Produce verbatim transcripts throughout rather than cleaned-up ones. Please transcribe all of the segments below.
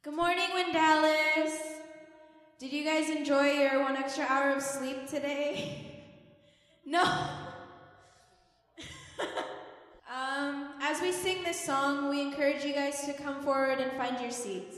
Good morning, Wind Dallas. Did you guys enjoy your one extra hour of sleep today? No. um, as we sing this song, we encourage you guys to come forward and find your seats.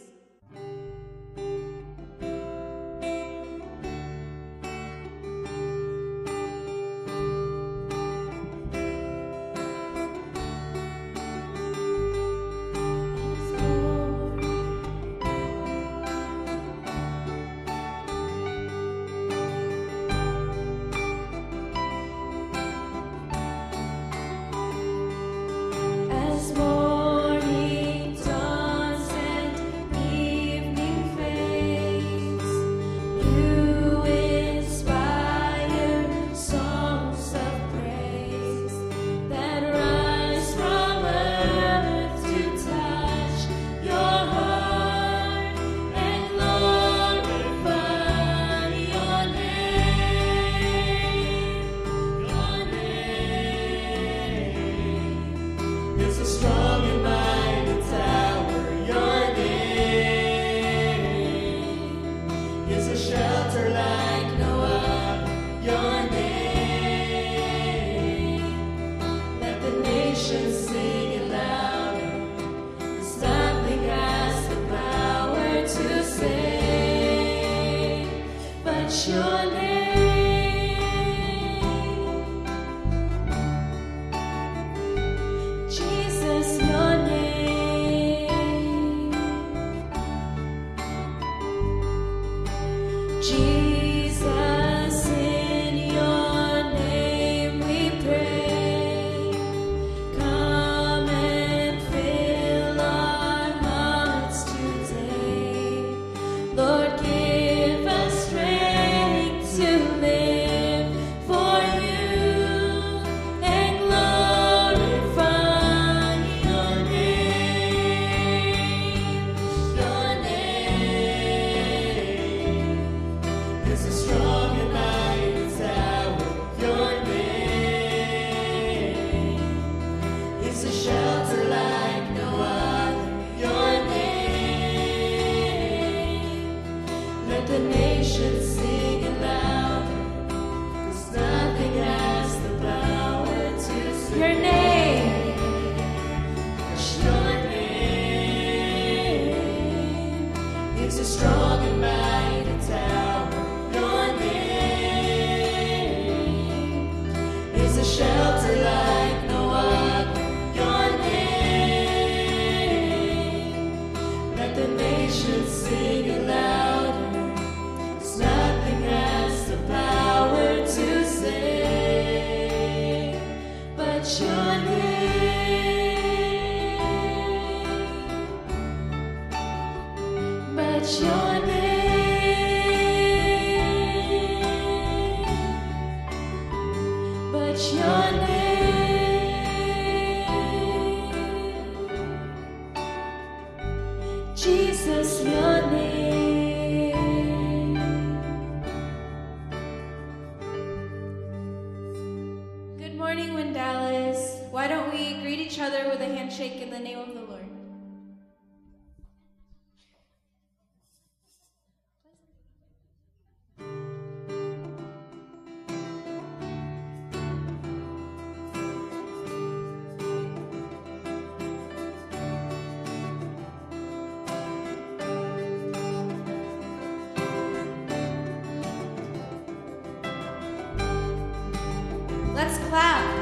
Let's clap.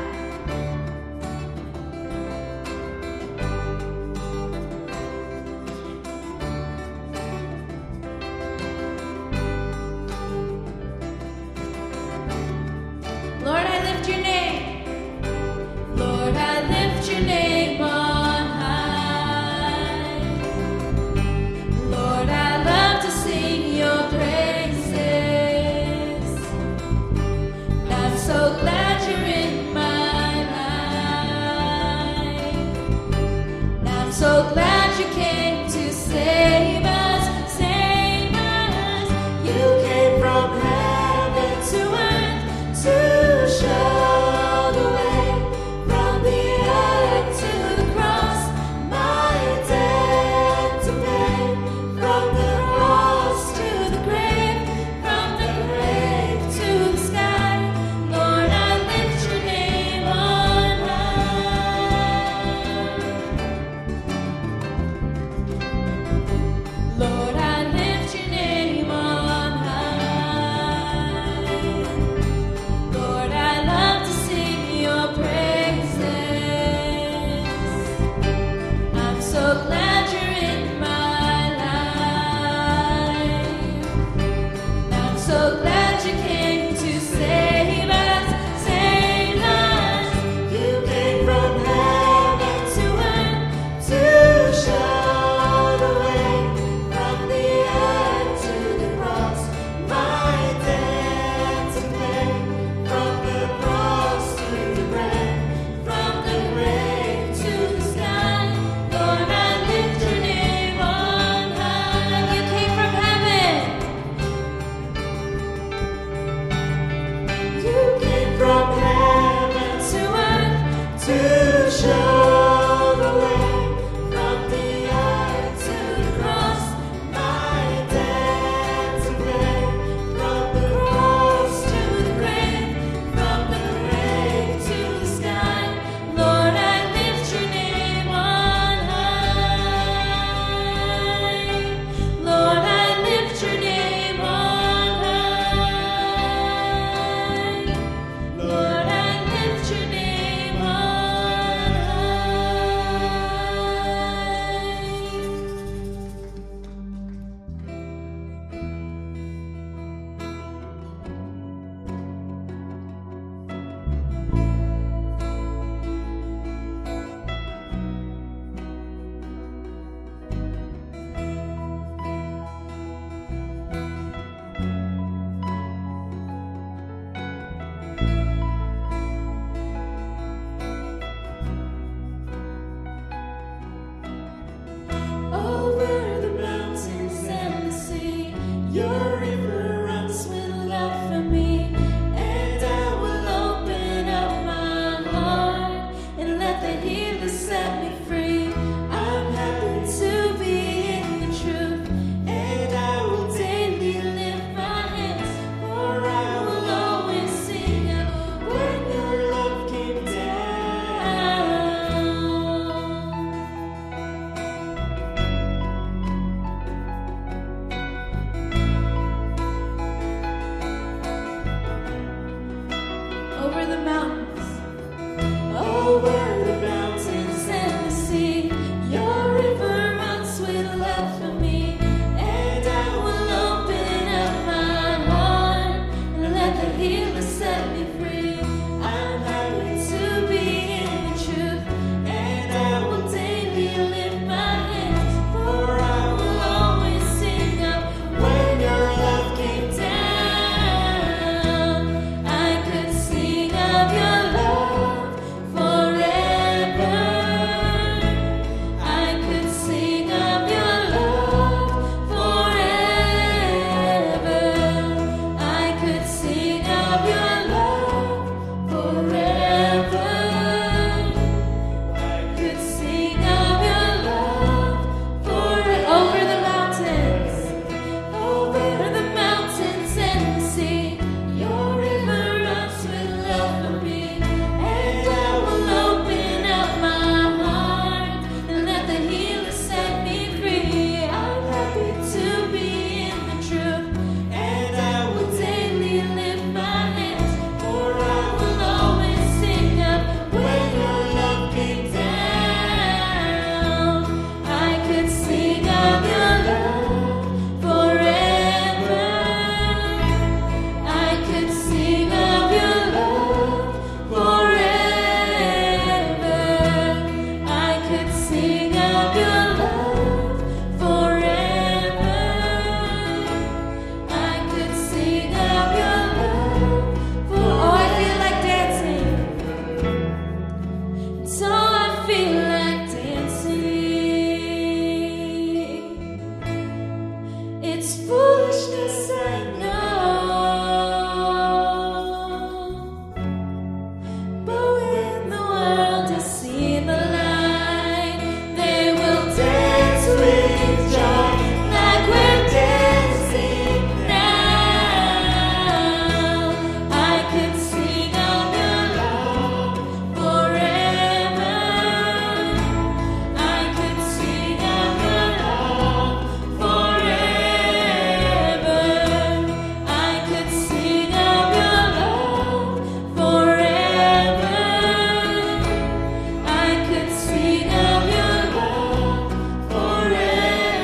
Lord, I lift your name. Lord, I lift your name on high. Lord, I love to sing your praises. I'm so glad you're in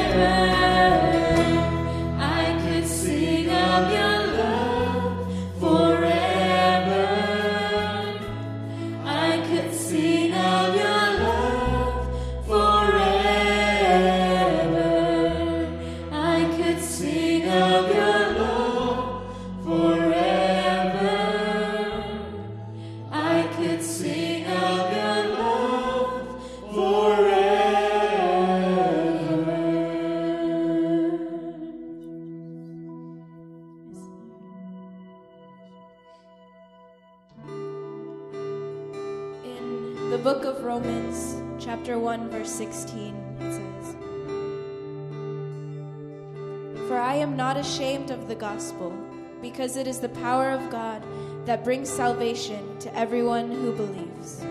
book of Romans, chapter one, verse sixteen, it says, "For I am not ashamed of the gospel, because it is the power of God that brings salvation to everyone who believes."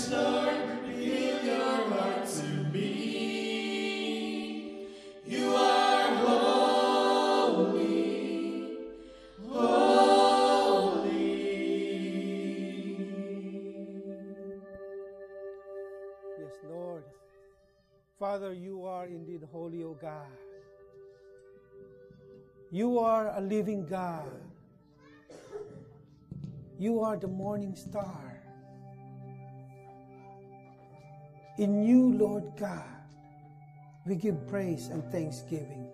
Yes, Lord, reveal your heart to me. You are holy, holy. Yes, Lord. Father, you are indeed holy, O God. You are a living God. You are the morning star. In you, Lord God, we give praise and thanksgiving.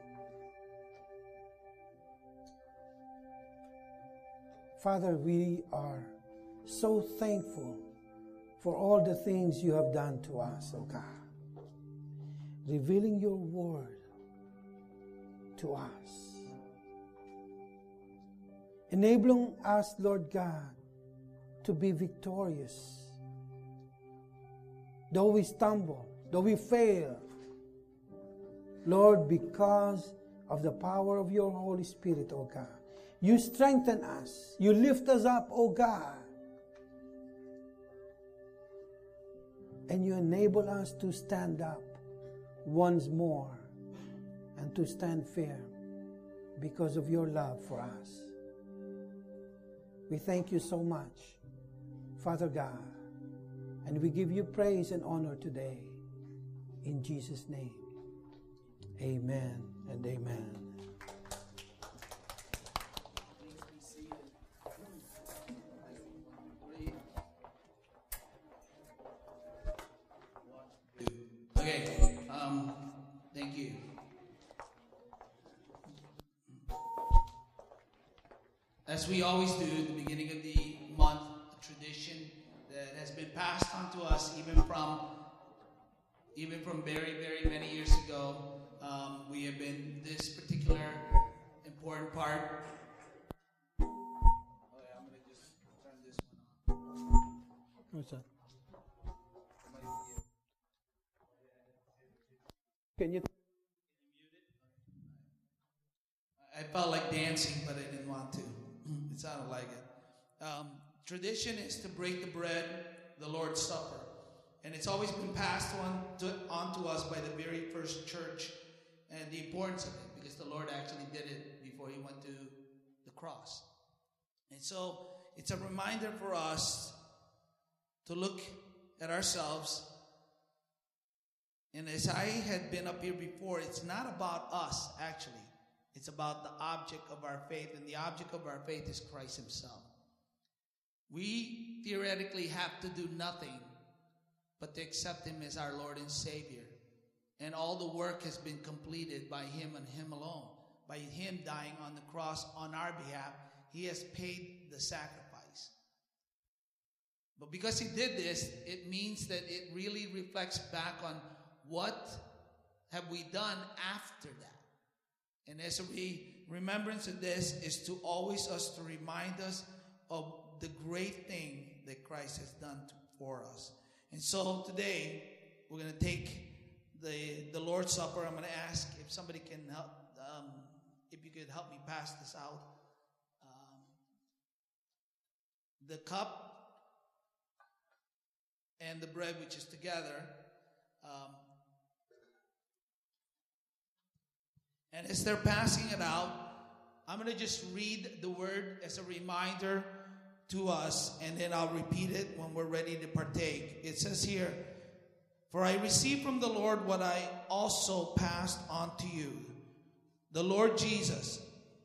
Father, we are so thankful for all the things you have done to us, O God. Revealing your word to us. Enabling us, Lord God, to be victorious. Though we stumble, though we fail, Lord, because of the power of your Holy Spirit, O God, you strengthen us. You lift us up, O God. And you enable us to stand up once more and to stand firm because of your love for us. We thank you so much, Father God, and we give you praise and honor today. In Jesus' name, amen and amen. Okay, um, thank you. As we always do at the beginning of the month, a tradition that has been passed on to us even from even from very, very many years ago. Um, we have been this particular important part. Oh yeah, I'm gonna just turn this one on. What's that? Can you? I felt like dancing, but I didn't want to. It sounded like it. Um, tradition is to break the bread, the Lord's Supper. And it's always been passed on to, on to us by the very first church, and the importance of it, because the Lord actually did it before he went to the cross. And so it's a reminder for us to look at ourselves. And as I had been up here before, it's not about us, actually. It's about the object of our faith, and the object of our faith is Christ himself. We theoretically have to do nothing but to accept him as our Lord and Savior. And all the work has been completed by him and him alone. By him dying on the cross on our behalf, he has paid the sacrifice. But because he did this, it means that it really reflects back on what have we done after that. And as a remembrance of this is to always us to remind us of the great thing that Christ has done to, for us. And so today we're going to take the the Lord's Supper. I'm going to ask if somebody can help, um, if you could help me pass this out. Um, the cup and the bread, which is together. Um, And as they're passing it out, I'm going to just read the word as a reminder to us, and then I'll repeat it when we're ready to partake. It says here, "For I received from the Lord what I also passed on to you. The Lord Jesus,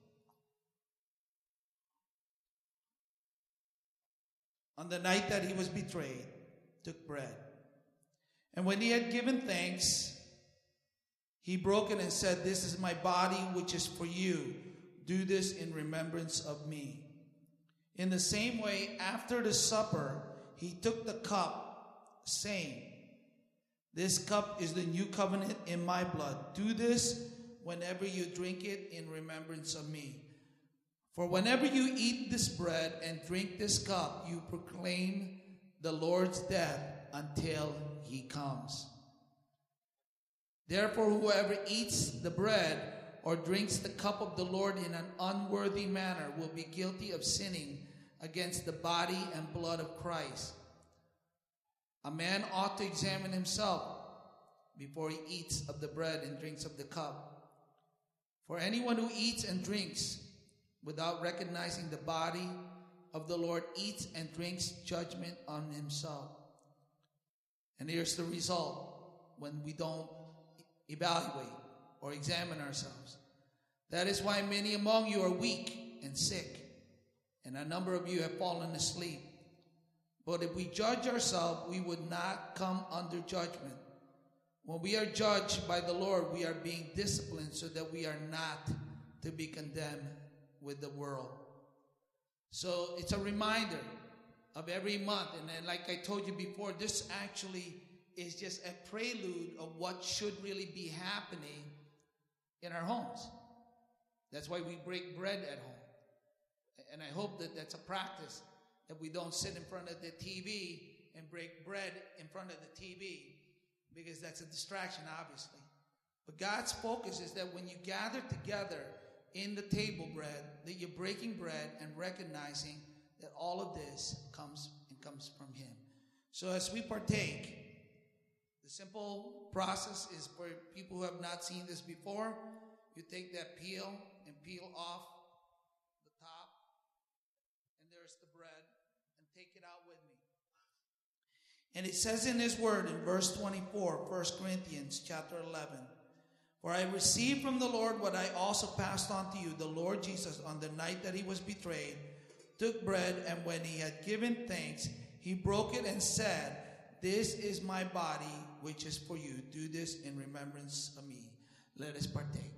on the night that he was betrayed, took bread. And when he had given thanks, he broke it and said, 'This is my body, which is for you. Do this in remembrance of me.' In the same way, after the supper, he took the cup, saying, 'This cup is the new covenant in my blood. Do this whenever you drink it in remembrance of me. For whenever you eat this bread and drink this cup, you proclaim the Lord's death until he comes. Therefore, whoever eats the bread or drinks the cup of the Lord in an unworthy manner will be guilty of sinning against the body and blood of Christ. A man ought to examine himself before he eats of the bread and drinks of the cup. For anyone who eats and drinks without recognizing the body of the Lord eats and drinks judgment on himself. And here's the result when we don't evaluate or examine ourselves. That is why many among you are weak and sick, and a number of you have fallen asleep. But if we judge ourselves, we would not come under judgment. When we are judged by the Lord, we are being disciplined so that we are not to be condemned with the world. So it's a reminder of every month. And then, like I told you before, this actually is just a prelude of what should really be happening in our homes. That's why we break bread at home. And I hope that that's a practice, that we don't sit in front of the T V and break bread in front of the T V, because that's a distraction, obviously. But God's focus is that when you gather together in the table bread, that you're breaking bread and recognizing that all of this comes and comes from Him. So as we partake, the simple process is for people who have not seen this before. You take that peel and peel off the top, and there's the bread, and take it out with me. And it says in His Word in verse twenty-four, First Corinthians chapter eleven, for I received from the Lord what I also passed on to you. The Lord Jesus, on the night that He was betrayed, took bread, and when He had given thanks, He broke it and said, this is my body, which is for you. Do this in remembrance of me. Let us partake.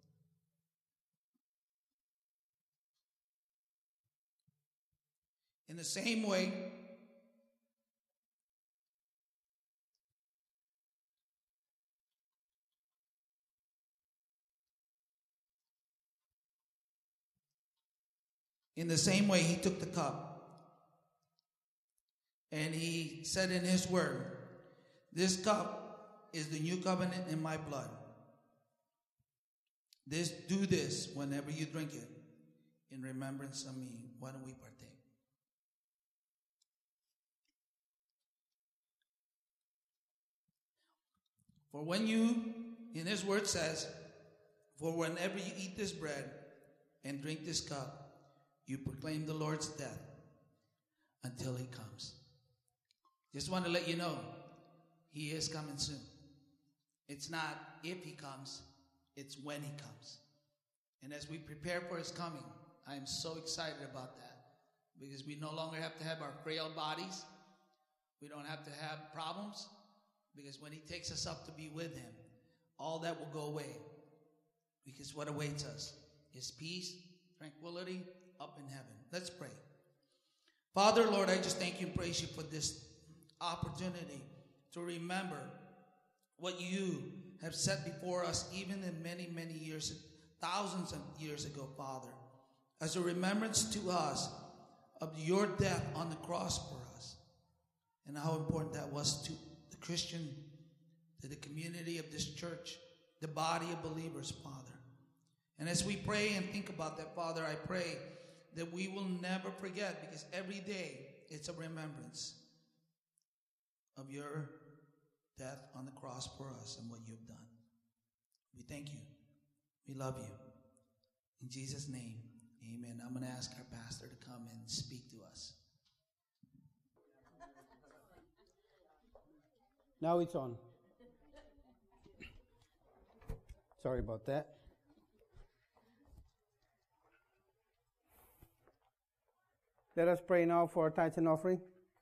In the same way, in the same way, He took the cup. And He said in His Word, this cup is the new covenant in my blood. This, do this whenever you drink it in remembrance of me. Why don't we partake? For when you, in His Word says, for whenever you eat this bread and drink this cup, you proclaim the Lord's death until He comes. Just want to let you know, He is coming soon. It's not if He comes, it's when He comes. And as we prepare for His coming, I am so excited about that, because we no longer have to have our frail bodies. We don't have to have problems, because when He takes us up to be with Him, all that will go away. Because what awaits us is peace, tranquility up in heaven. Let's pray. Father, Lord, I just thank You and praise You for this opportunity to remember what You have set before us, even in many, many years, thousands of years ago, Father, as a remembrance to us of Your death on the cross for us, and how important that was to the Christian, to the community of this church, the body of believers, Father. And as we pray and think about that, Father, I pray that we will never forget, because every day it's a remembrance of Your death on the cross for us and what You've done. We thank You. We love You. In Jesus' name, amen. I'm going to ask our pastor to come and speak to us. Now it's on. Sorry about that. Let us pray now for our tithes and offering.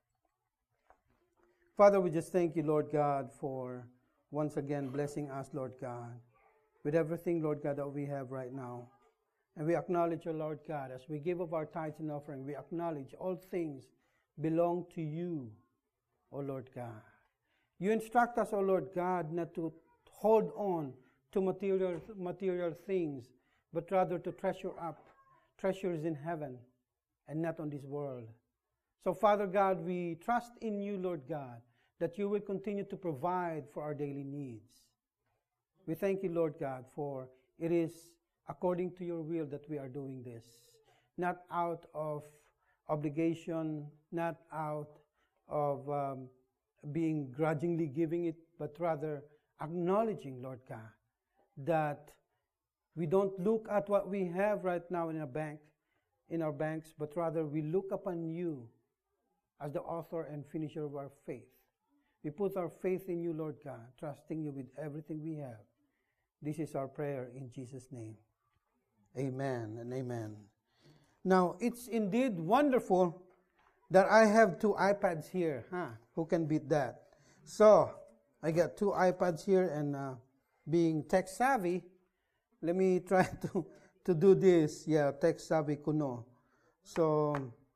Father, we just thank You, Lord God, for once again blessing us, Lord God, with everything, Lord God, that we have right now. And we acknowledge You, Lord God, as we give of our tithes and offering, we acknowledge all things belong to You, O Lord God. You instruct us, O Lord God, not to hold on to material, material things, but rather to treasure up treasures in heaven and not on this world. So, Father God, we trust in You, Lord God, that You will continue to provide for our daily needs. We thank You, Lord God, for it is according to Your will that we are doing this, not out of obligation, not out of um, being grudgingly giving it, but rather acknowledging, Lord God, that we don't look at what we have right now in our bank, in our banks, but rather we look upon you as the author and finisher of our faith. We put our faith in you, Lord God, trusting you with everything we have. This is our prayer in Jesus' name. Amen and amen. Now, it's indeed wonderful that I have two iPads here. Huh? Who can beat that? So, I got two iPads here, and uh, being tech savvy, let me try to, to do this. Yeah, tech savvy kuno. So,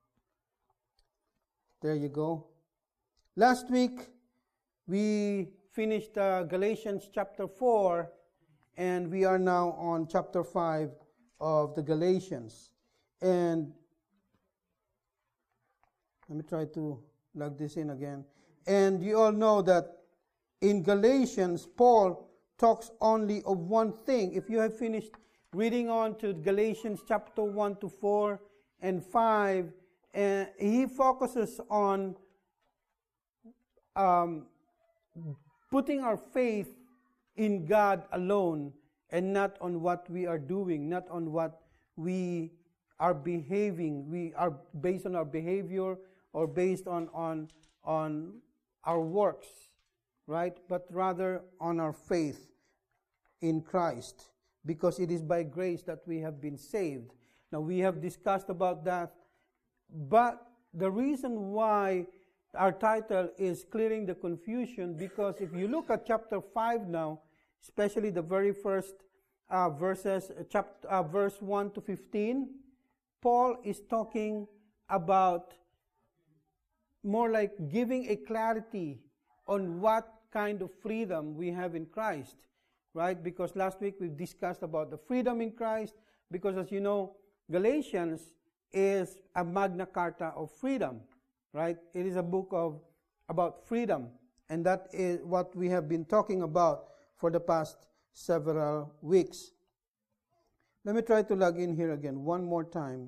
there you go. Last week, we finished uh, Galatians chapter four, and we are now on chapter five of the Galatians. And let me try to plug this in again. And you all know that in Galatians, Paul talks only of one thing. If you have finished reading on to Galatians chapter one to four and five, uh, he focuses on um, putting our faith in God alone and not on what we are doing, not on what we are behaving. We are based on our behavior or based on, on, on our works, right? But rather on our faith in Christ, because it is by grace that we have been saved. Now, we have discussed about that, but the reason why our title is Clearing the Confusion, because if you look at chapter five now, especially the very first uh, verses, uh, chapter, uh, verse one to fifteen, Paul is talking about more like giving a clarity on what kind of freedom we have in Christ, right? Because last week we discussed about the freedom in Christ, because as you know, Galatians is a Magna Carta of freedom, right? It is a book of about freedom, and that is what we have been talking about for the past several weeks. Let me try to log in here again one more time.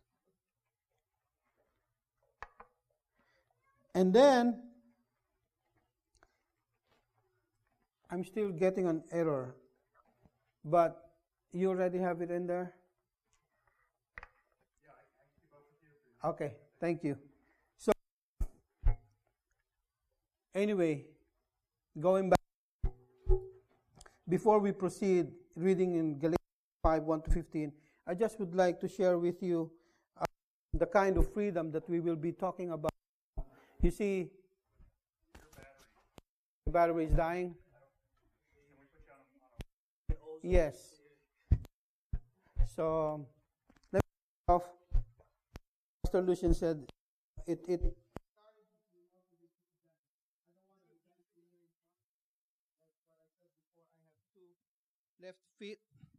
And then, I'm still getting an error, but you already have it in there? Yeah, I, I keep up with you. Okay, thank you. So, anyway, going back, before we proceed reading in Galatians five, one to fifteen, I just would like to share with you uh, the kind of freedom that we will be talking about. You see, the battery is dying. Yes. So, let me off. Pastor Lucian said it, it left feet.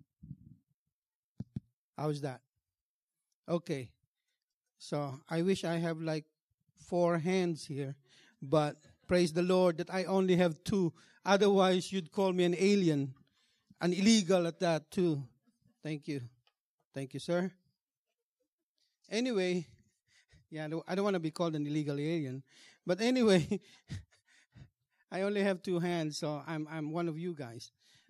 How's that? Okay. So, I wish I have like four hands here, but praise the Lord that I only have two. Otherwise, you'd call me an alien, an illegal at that too. Thank you. Thank you, sir. Anyway, yeah, I don't, I don't want to be called an illegal alien, but anyway, I only have two hands, so I'm I'm one of you guys.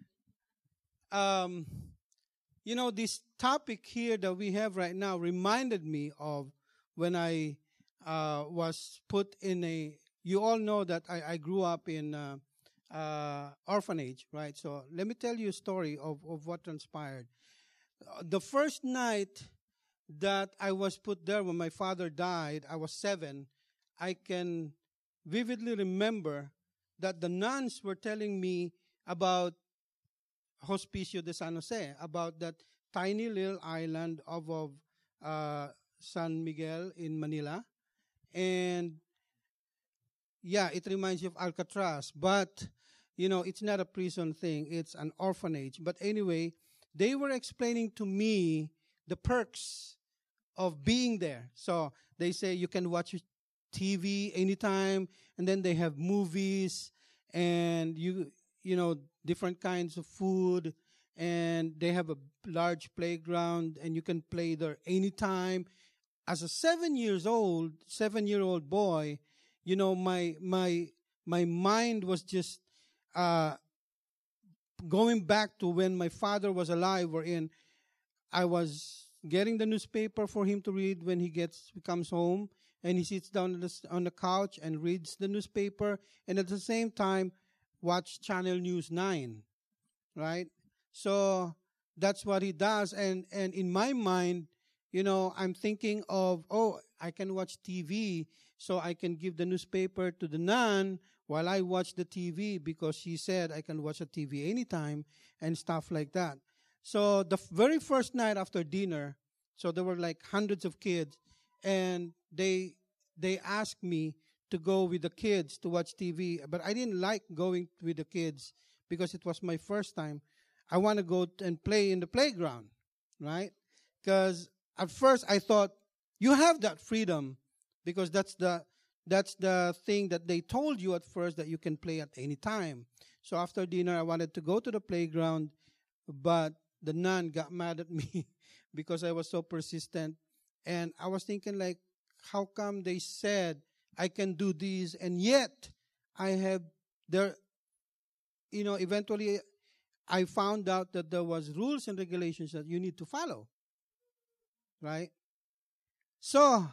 Um, you know, this topic here that we have right now reminded me of when I uh, was put in a. You all know that I, I grew up in uh, uh, orphanage, right? So let me tell you a story of, of what transpired. Uh, the first night that I was put there when my father died, I was seven. I can vividly remember that the nuns were telling me about Hospicio de San Jose, about that tiny little island of, of uh, San Miguel in Manila. And yeah, it reminds you of Alcatraz, but, you know, it's not a prison thing. It's an orphanage. But anyway, they were explaining to me the perks of being there. So they say you can watch T V anytime, and then they have movies, and you, you know, different kinds of food, and they have a large playground, and you can play there anytime. As a seven years old, seven-year-old boy, you know, my my my mind was just uh, going back to when my father was alive, wherein I was getting the newspaper for him to read when he gets he comes home, and he sits down on the, on the couch and reads the newspaper, and at the same time watch Channel News nine, right? So that's what he does, and and in my mind, you know, I'm thinking of, oh, I can watch T V, so I can give the newspaper to the nun while I watch the T V, because she said I can watch the T V anytime and stuff like that. So the very first night after dinner, so there were like hundreds of kids, and they they asked me to go with the kids to watch T V, but I didn't like going with the kids because it was my first time. I want to go and play in the playground, right? Because at first I thought, you have that freedom, because that's the that's the thing that they told you at first, that you can play at any time. So after dinner, I wanted to go to the playground, but the nun got mad at me because I was so persistent. And I was thinking, like, how come they said I can do this, and yet I have there, you know, eventually I found out that there was rules and regulations that you need to follow, right? So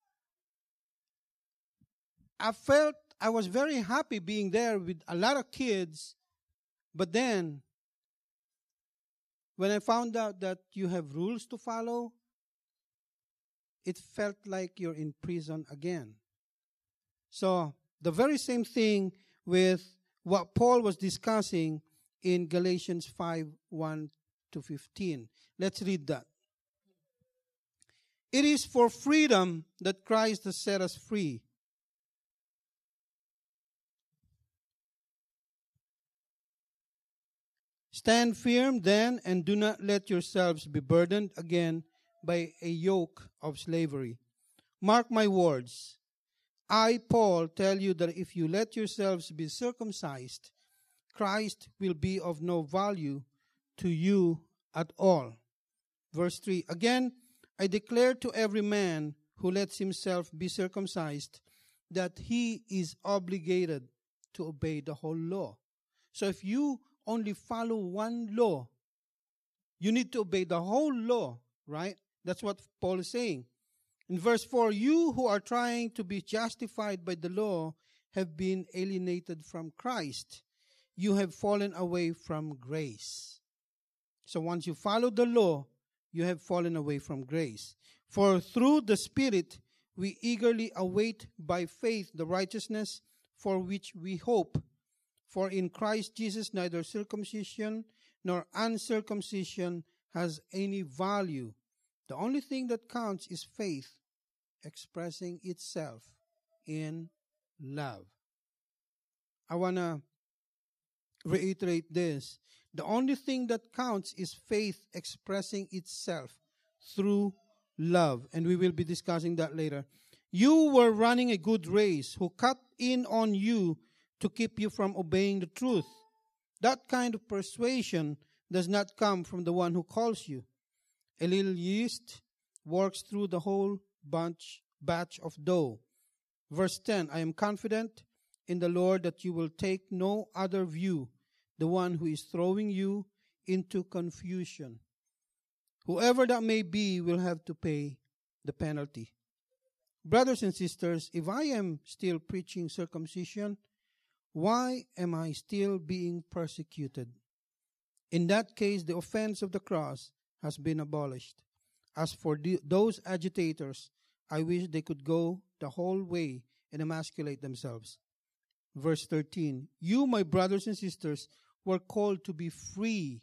I felt I was very happy being there with a lot of kids, but then when I found out that you have rules to follow, it felt like you're in prison again. So the very same thing with what Paul was discussing in Galatians five, one to fifteen. Let's read that. It is for freedom that Christ has set us free. Stand firm then, and do not let yourselves be burdened again by a yoke of slavery. Mark my words. I, Paul, tell you that if you let yourselves be circumcised, Christ will be of no value to you at all. Verse three. Again, I declare to every man who lets himself be circumcised that he is obligated to obey the whole law. So if you only follow one law, you need to obey the whole law, right? That's what Paul is saying. In verse four, you who are trying to be justified by the law have been alienated from Christ. You have fallen away from grace. So once you follow the law, you have fallen away from grace. For through the Spirit, we eagerly await by faith the righteousness for which we hope. For in Christ Jesus, neither circumcision nor uncircumcision has any value. The only thing that counts is faith expressing itself in love. I want to reiterate this. The only thing that counts is faith expressing itself through love. And we will be discussing that later. You were running a good race. Who cut in on you to keep you from obeying the truth? That kind of persuasion does not come from the one who calls you. A little yeast works through the whole bunch, batch of dough. Verse ten, I am confident in the Lord that you will take no other view, the one who is throwing you into confusion. Whoever that may be will have to pay the penalty. Brothers and sisters, if I am still preaching circumcision, why am I still being persecuted? In that case, the offense of the cross has been abolished. As for the, those agitators, I wish they could go the whole way and emasculate themselves. Verse thirteen, you, my brothers and sisters, were called to be free.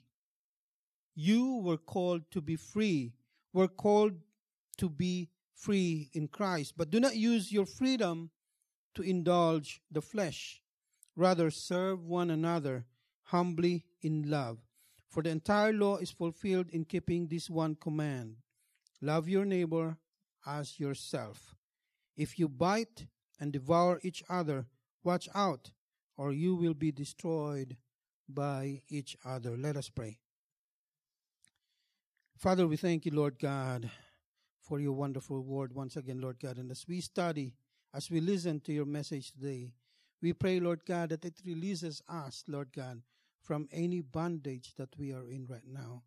You were called to be free. Were called to be free in Christ. But do not use your freedom to indulge the flesh. Rather, serve one another humbly in love. For the entire law is fulfilled in keeping this one command. Love your neighbor as yourself. If you bite and devour each other, watch out, or you will be destroyed by each other. Let us pray. Father, we thank you, Lord God, for your wonderful word once again, Lord God. And as we study, as we listen to your message today, We pray, Lord God, that it releases us, Lord God, from any bondage that we are in right now.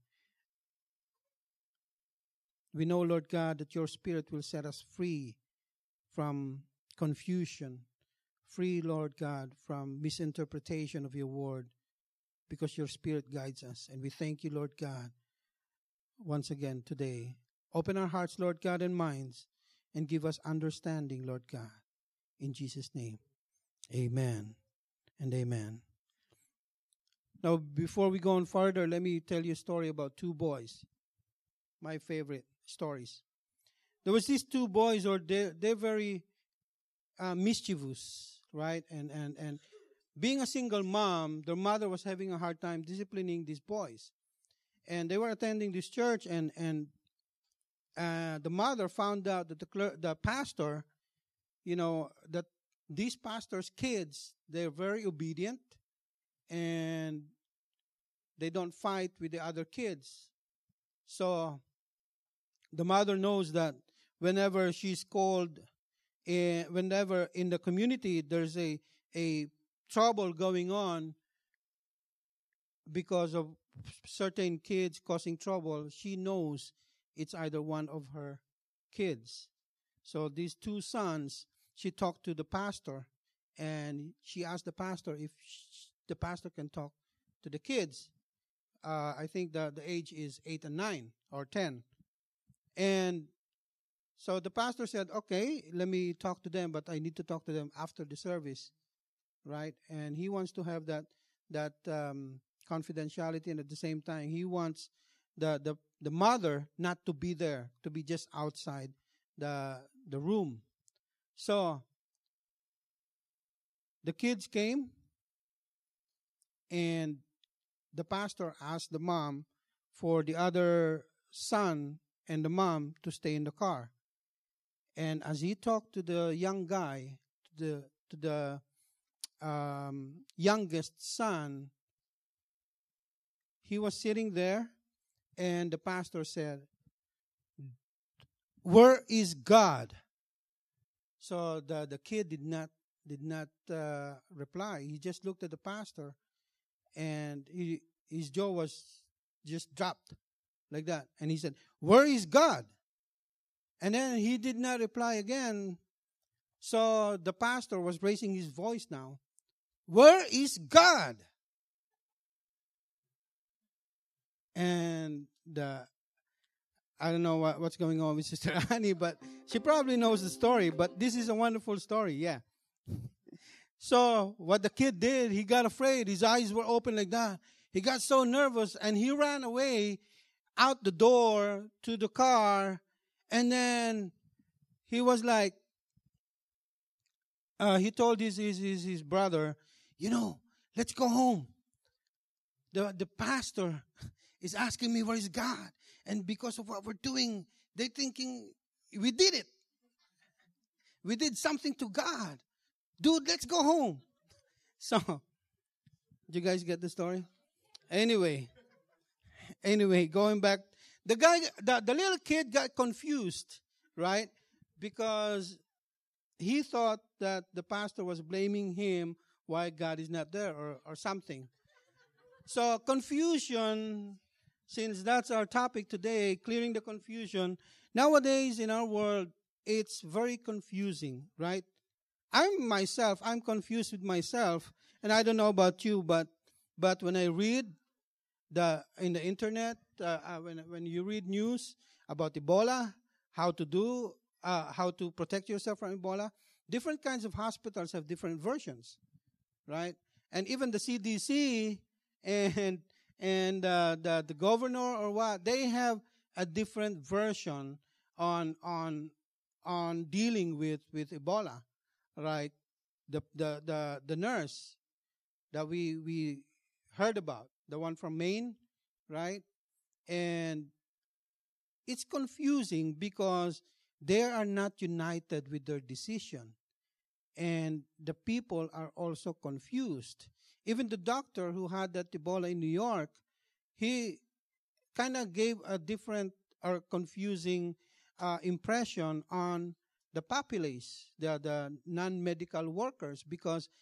We know, Lord God, that your Spirit will set us free from confusion, free, Lord God, from misinterpretation of your word, because your Spirit guides us. And we thank you, Lord God, once again today. Open our hearts, Lord God, and minds, and give us understanding, Lord God. In Jesus' name, amen and amen. Now, before we go on further, let me tell you a story about two boys, my favorite stories. There was these two boys, or they're, they're very uh, mischievous, right? And, and, and being a single mom, their mother was having a hard time disciplining these boys. And they were attending this church, and, and uh, the mother found out that the, cler- the pastor, you know, that these pastors' kids, they're very obedient, and they don't fight with the other kids. So the mother knows that whenever she's called, uh, whenever in the community there's a, a trouble going on because of certain kids causing trouble, she knows it's either one of her kids. So these two sons, she talked to the pastor, and she asked the pastor if sh- the pastor can talk to the kids. Uh, I think the, the age is eight and nine or ten. And so the pastor said, okay, let me talk to them, but I need to talk to them after the service, right? And he wants to have that that um, confidentiality, and at the same time, he wants the, the, the mother not to be there, to be just outside the the room. So the kids came, and the pastor asked the mom for the other son and the mom to stay in the car. And as he talked to the young guy, to the to the um, youngest son, he was sitting there, and the pastor said, "Where is God?" So the, the kid did not did not uh, reply. He just looked at the pastor, and he, his jaw was just dropped like that. And he said, "Where is God?" And then he did not reply again. So the pastor was raising his voice now. "Where is God?" And the I don't know what, what's going on with Sister Annie, but she probably knows the story. But this is a wonderful story, yeah. So what the kid did, he got afraid. His eyes were open like that. He got so nervous, and he ran away out the door to the car. And then he was like, uh, he told his, his, his, his brother, "You know, let's go home. The, the pastor is asking me where is God. And because of what we're doing, they're thinking we did it. We did something to God. Dude, let's go home." So, did you guys get the story? Anyway, anyway, going back, the guy, the, the little kid got confused, right? Because he thought that the pastor was blaming him why God is not there, or, or something. So confusion, since that's our topic today, clearing the confusion. Nowadays in our world, it's very confusing, right? I'm myself, I'm confused with myself, and I don't know about you, but but when I read the in the internet, uh, uh, when when you read news about Ebola, how to do, uh, how to protect yourself from Ebola, different kinds of hospitals have different versions, right? And even the C D C and and uh, the the governor or what, they have a different version on on on dealing with with Ebola, right? The the the the nurse that we we heard about, the one from Maine, right? And it's confusing because they are not united with their decision, and the people are also confused. Even the doctor who had that Ebola in New York, he kind of gave a different or confusing uh, impression on the populace, the, the non-medical workers, because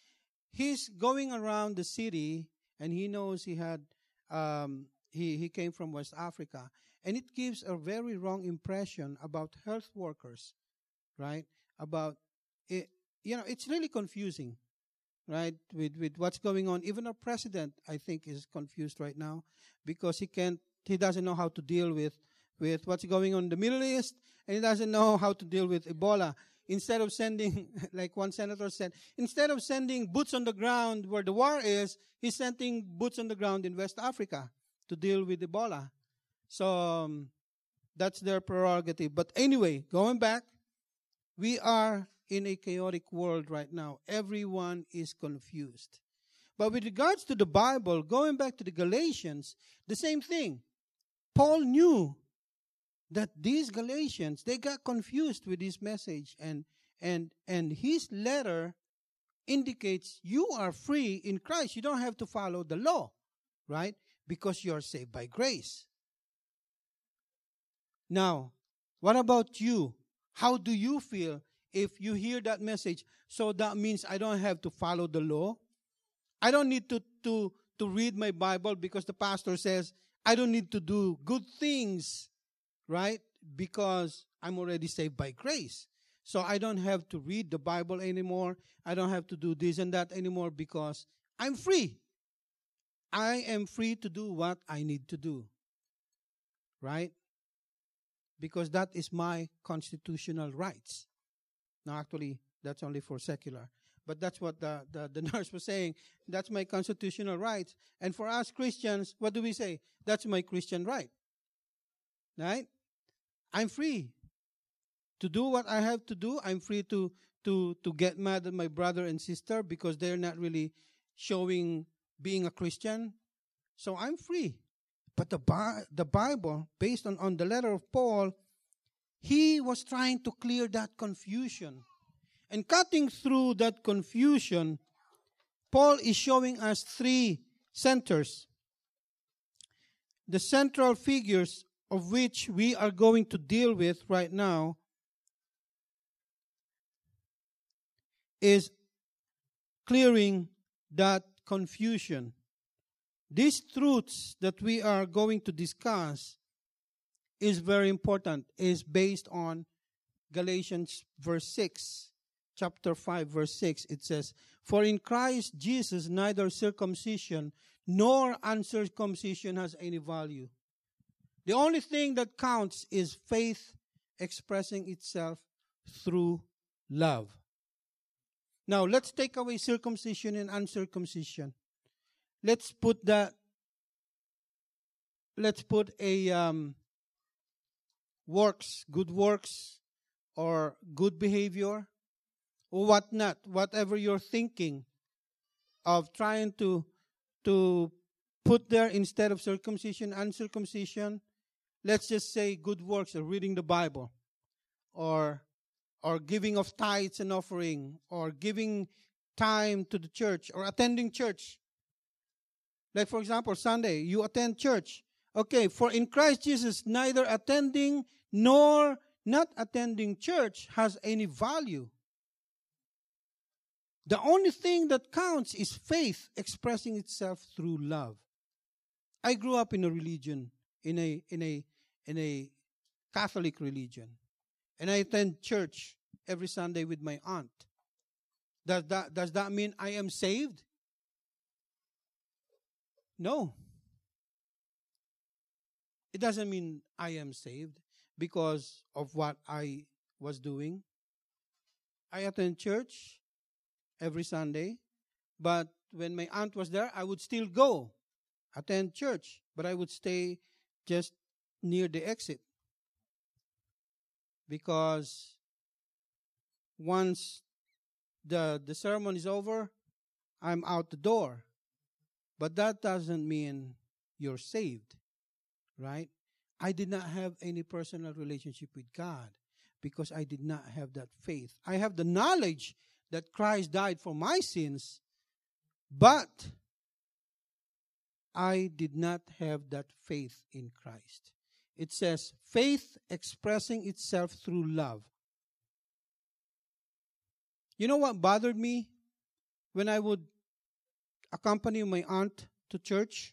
he's going around the city, and he knows he had um, he he came from West Africa, and it gives a very wrong impression about health workers, right? About it, you know, it's really confusing, right? With with what's going on. Even our president, I think, is confused right now because he can't, he doesn't know how to deal with with what's going on in the Middle East, and he doesn't know how to deal with Ebola. Instead of sending, like one senator said, instead of sending boots on the ground where the war is, he's sending boots on the ground in West Africa to deal with Ebola. So um, that's their prerogative. But anyway, going back, we are in a chaotic world right now. Everyone is confused. But with regards to the Bible, going back to the Galatians, the same thing. Paul knew that these Galatians, they got confused with this message, and and and his letter indicates you are free in Christ. You don't have to follow the law, right? Because you are saved by grace. Now, what about you? How do you feel if you hear that message? So that means I don't have to follow the law. I don't need to to to read my Bible because the pastor says I don't need to do good things, right? Because I'm already saved by grace. So I don't have to read the Bible anymore. I don't have to do this and that anymore because I'm free. I am free to do what I need to do. Right? Because that is my constitutional rights. Now, actually, that's only for secular. But that's what the, the, the nurse was saying. That's my constitutional rights. And for us Christians, what do we say? That's my Christian right. Right? I'm free to do what I have to do. I'm free to, to, to get mad at my brother and sister because they're not really showing being a Christian. So I'm free. But the, Bi- the Bible, based on, on the letter of Paul, he was trying to clear that confusion. And cutting through that confusion, Paul is showing us three centers. The central figures of which we are going to deal with right now is clearing that confusion. These truths that we are going to discuss is very important, is based on Galatians verse six, chapter five, verse six. It says, "For in Christ Jesus neither circumcision nor uncircumcision has any value. The only thing that counts is faith expressing itself through love." Now, let's take away circumcision and uncircumcision. Let's put that, let's put a um, works, good works, or good behavior, or whatnot, whatever you're thinking of trying to, to put there instead of circumcision, uncircumcision. Let's just say good works, or reading the Bible, or or giving of tithes and offering, or giving time to the church, or attending church. Like, for example, Sunday, you attend church. Okay, for in Christ Jesus, neither attending nor not attending church has any value. The only thing that counts is faith expressing itself through love. I grew up in a religion, in a in a in a Catholic religion, and I attend church every Sunday with my aunt. Does that does that mean I am saved? No. It doesn't mean I am saved because of what I was doing. I attend church every Sunday, but when my aunt was there, I would still go attend church, but I would stay just near the exit. Because once the the sermon is over, I'm out the door. But that doesn't mean you're saved, right? I did not have any personal relationship with God because I did not have that faith. I have the knowledge that Christ died for my sins, but I did not have that faith in Christ. It says, faith expressing itself through love. You know what bothered me? When I would accompany my aunt to church.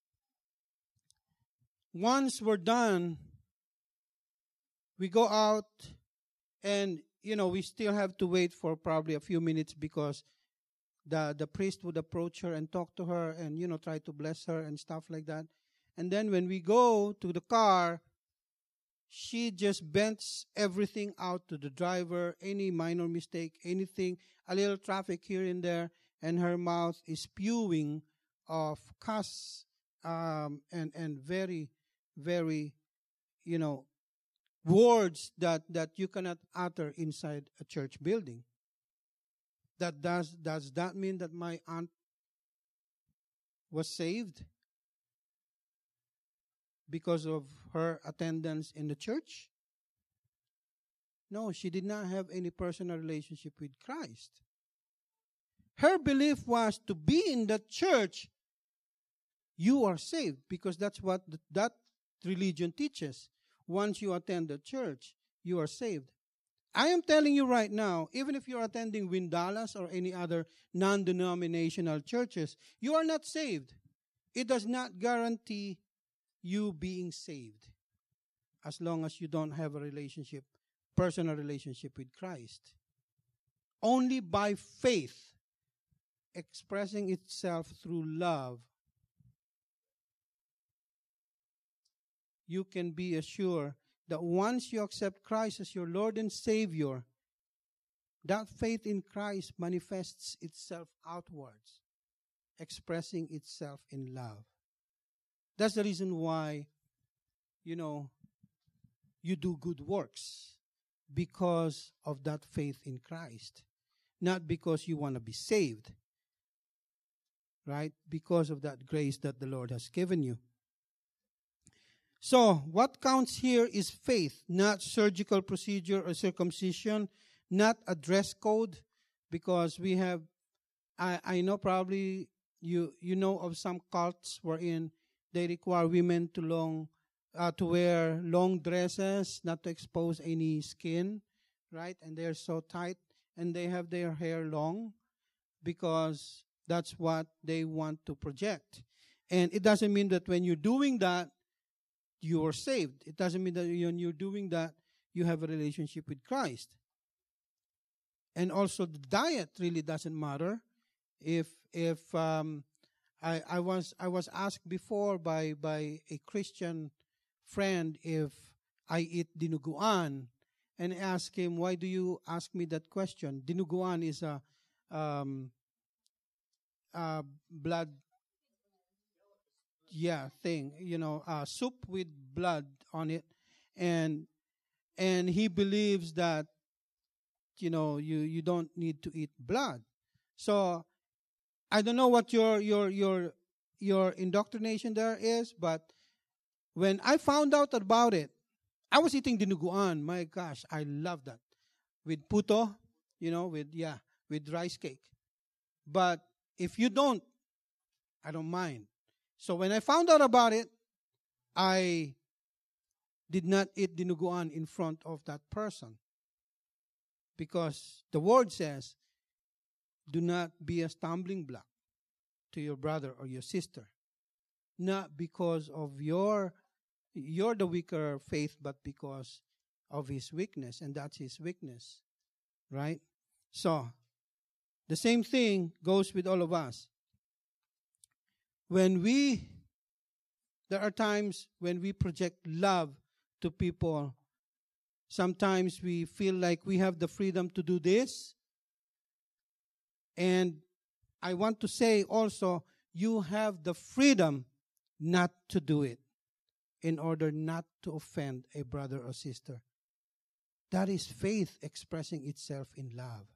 Once we're done, we go out, and, you know, we still have to wait for probably a few minutes because the, the priest would approach her and talk to her and, you know, try to bless her and stuff like that. And then when we go to the car, she just bends everything out to the driver, any minor mistake, anything, a little traffic here and there, and her mouth is spewing of cuss um, and, and very, very, you know, words that, that you cannot utter inside a church building. That does, does that mean that my aunt was saved because of her attendance in the church? No, she did not have any personal relationship with Christ. Her belief was to be in the church, you are saved, because that's what th- that religion teaches. Once you attend the church, you are saved. I am telling you right now, even if you're attending Windalas or any other non-denominational churches, you are not saved. It does not guarantee you being saved as long as you don't have a relationship, personal relationship with Christ. Only by faith, expressing itself through love, you can be assured that once you accept Christ as your Lord and Savior, that faith in Christ manifests itself outwards, expressing itself in love. That's the reason why, you know, you do good works, because of that faith in Christ. Not because you want to be saved, right? Because of that grace that the Lord has given you. So, what counts here is faith, not surgical procedure or circumcision, not a dress code, because we have, I, I know probably you you know of some cults wherein they require women to long uh, to wear long dresses, not to expose any skin, right? And they're so tight, and they have their hair long because that's what they want to project. And it doesn't mean that when you're doing that, you are saved. It doesn't mean that when you're doing that, you have a relationship with Christ. And also the diet really doesn't matter. If if um, I I was I was asked before by by a Christian friend if I eat dinuguan, and I asked him, why do you ask me that question? Dinuguan is a um, uh, blood. Yeah, thing, you know, uh, soup with blood on it, and and he believes that, you know, you, you don't need to eat blood. So I don't know what your your your your indoctrination there is, but when I found out about it, I was eating dinuguan. My gosh, I love that with puto, you know, with yeah, with rice cake. But if you don't, I don't mind. So when I found out about it, I did not eat dinuguan in front of that person. Because the word says, do not be a stumbling block to your brother or your sister. Not because of your, you're the weaker faith, but because of his weakness. And that's his weakness. Right? So, the same thing goes with all of us. When we, there are times when we project love to people, sometimes we feel like we have the freedom to do this. And I want to say also, you have the freedom not to do it in order not to offend a brother or sister. That is faith expressing itself in love.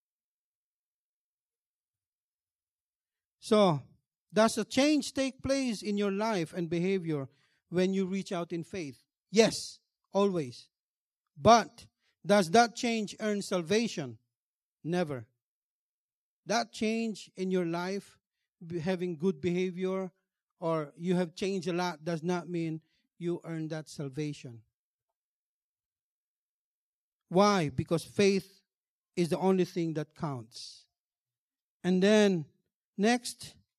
So, does a change take place in your life and behavior when you reach out in faith? Yes, always. But does that change earn salvation? Never. That change in your life, having good behavior, or you have changed a lot, does not mean you earn that salvation. Why? Because faith is the only thing that counts. And then, next,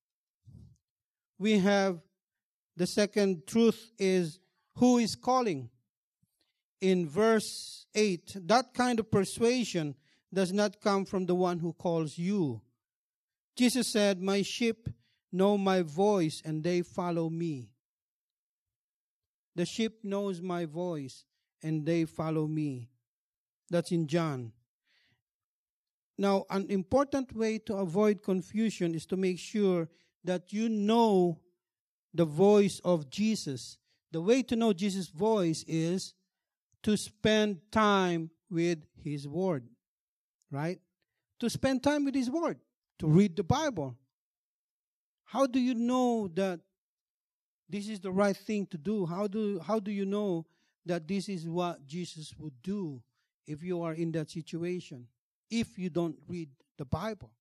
we have the second truth is who is calling. In verse eight, that kind of persuasion does not come from the one who calls you. Jesus said, my sheep know my voice and they follow me. The sheep knows my voice and they follow me. That's in John. Now, an important way to avoid confusion is to make sure that you know the voice of Jesus. The way to know Jesus' voice is to spend time with His Word, right? To spend time with His Word, to read the Bible. How do you know that this is the right thing to do? How do, how do you know that this is what Jesus would do if you are in that situation, if you don't read the Bible?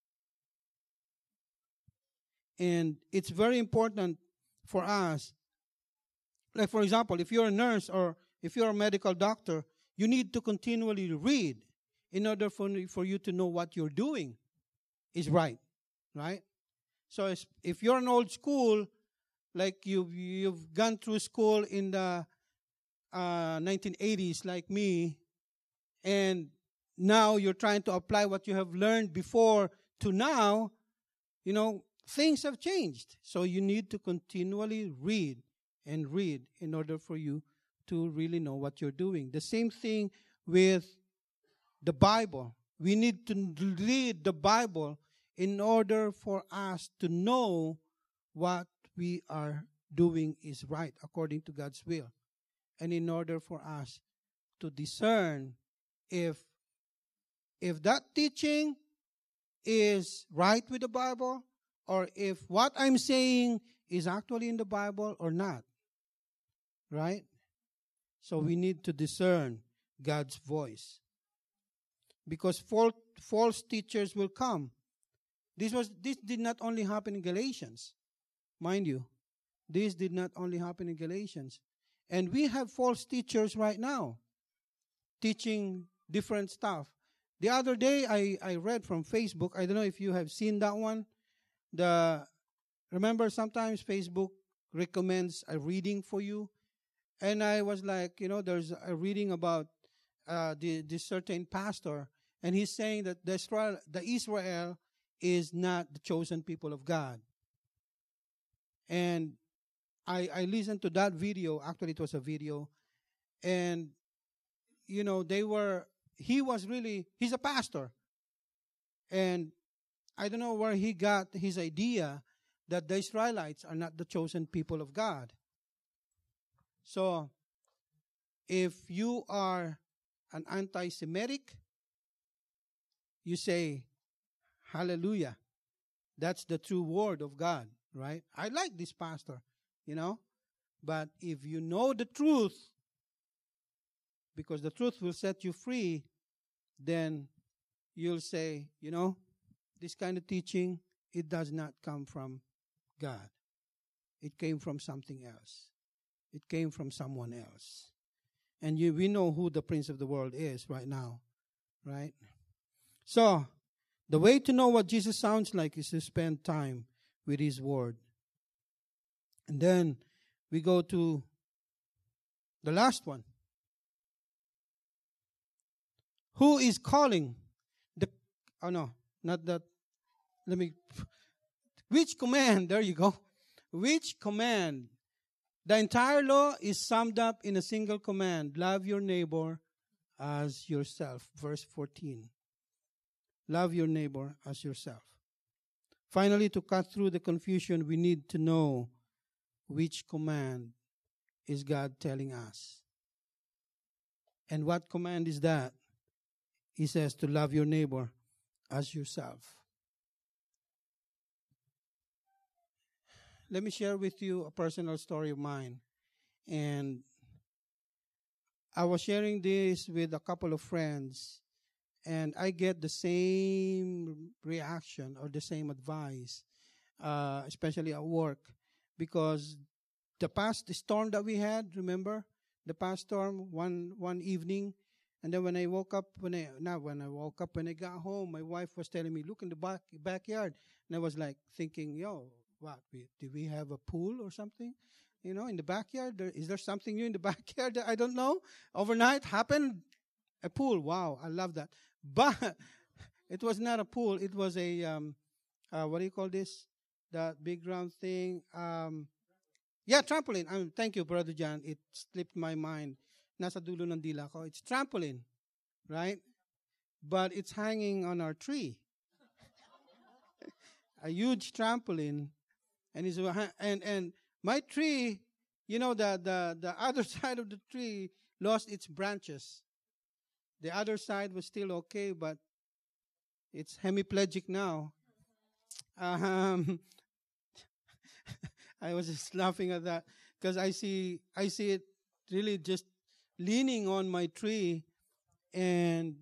And it's very important for us. Like, for example, if you're a nurse or if you're a medical doctor, you need to continually read in order for, for you to know what you're doing is right, right? So if you're an old school, like you've, you've gone through school in the uh, nineteen eighties like me, and now you're trying to apply what you have learned before to now, you know, things have changed. So you need to continually read and read in order for you to really know what you're doing. The same thing with the Bible. We need to read the Bible in order for us to know what we are doing is right according to God's will. And in order for us to discern if if that teaching is right with the Bible, or if what I'm saying is actually in the Bible or not. Right? So we need to discern God's voice. Because false, false teachers will come. This was this did not only happen in Galatians. Mind you, this did not only happen in Galatians. And we have false teachers right now teaching different stuff. The other day I, I read from Facebook, I don't know if you have seen that one. The remember sometimes Facebook recommends a reading for you. And I was like, you know, there's a reading about uh, the, this certain pastor, and he's saying that the Israel, the Israel is not the chosen people of God. And I, I listened to that video. Actually, it was a video. And, you know, they were, he was really, he's a pastor. And I don't know where he got his idea that the Israelites are not the chosen people of God. So, if you are an anti-Semitic, you say, hallelujah. That's the true word of God, right? I like this pastor, you know. But if you know the truth, because the truth will set you free, then you'll say, you know, this kind of teaching, it does not come from God. It came from something else. It came from someone else. And you, we know who the prince of the world is right now, right? So, the way to know what Jesus sounds like is to spend time with His Word. And then we go to the last one. Who is calling? The oh no, not that. Let me. Which command? There you go. Which command? The entire law is summed up in a single command. Love your neighbor as yourself. Verse fourteen. Love your neighbor as yourself. Finally, to cut through the confusion, we need to know which command is God telling us. And what command is that? He says to love your neighbor as yourself. Let me share with you a personal story of mine. And I was sharing this with a couple of friends, and I get the same reaction or the same advice, uh, especially at work, because the past storm that we had, remember? The past storm, one one evening, and then when I woke up, when I not when I woke up, when I got home, my wife was telling me, look in the back backyard. And I was like thinking, yo, what? We, did we have a pool or something? You know, in the backyard? There, is there something new in the backyard that I don't know? Overnight happened a pool. Wow, I love that. But it was not a pool. It was a, um, uh, what do you call this? That big round thing. Um, yeah, trampoline. Um, thank you, Brother John. It slipped my mind. Nasa dulo ng dila ko. It's trampoline, right? But it's hanging on our tree. A huge trampoline. And it's, and, and my tree, you know, the, the, the other side of the tree lost its branches. The other side was still okay, but it's hemiplegic now. Um, I was just laughing at that because I see I see it really just leaning on my tree, and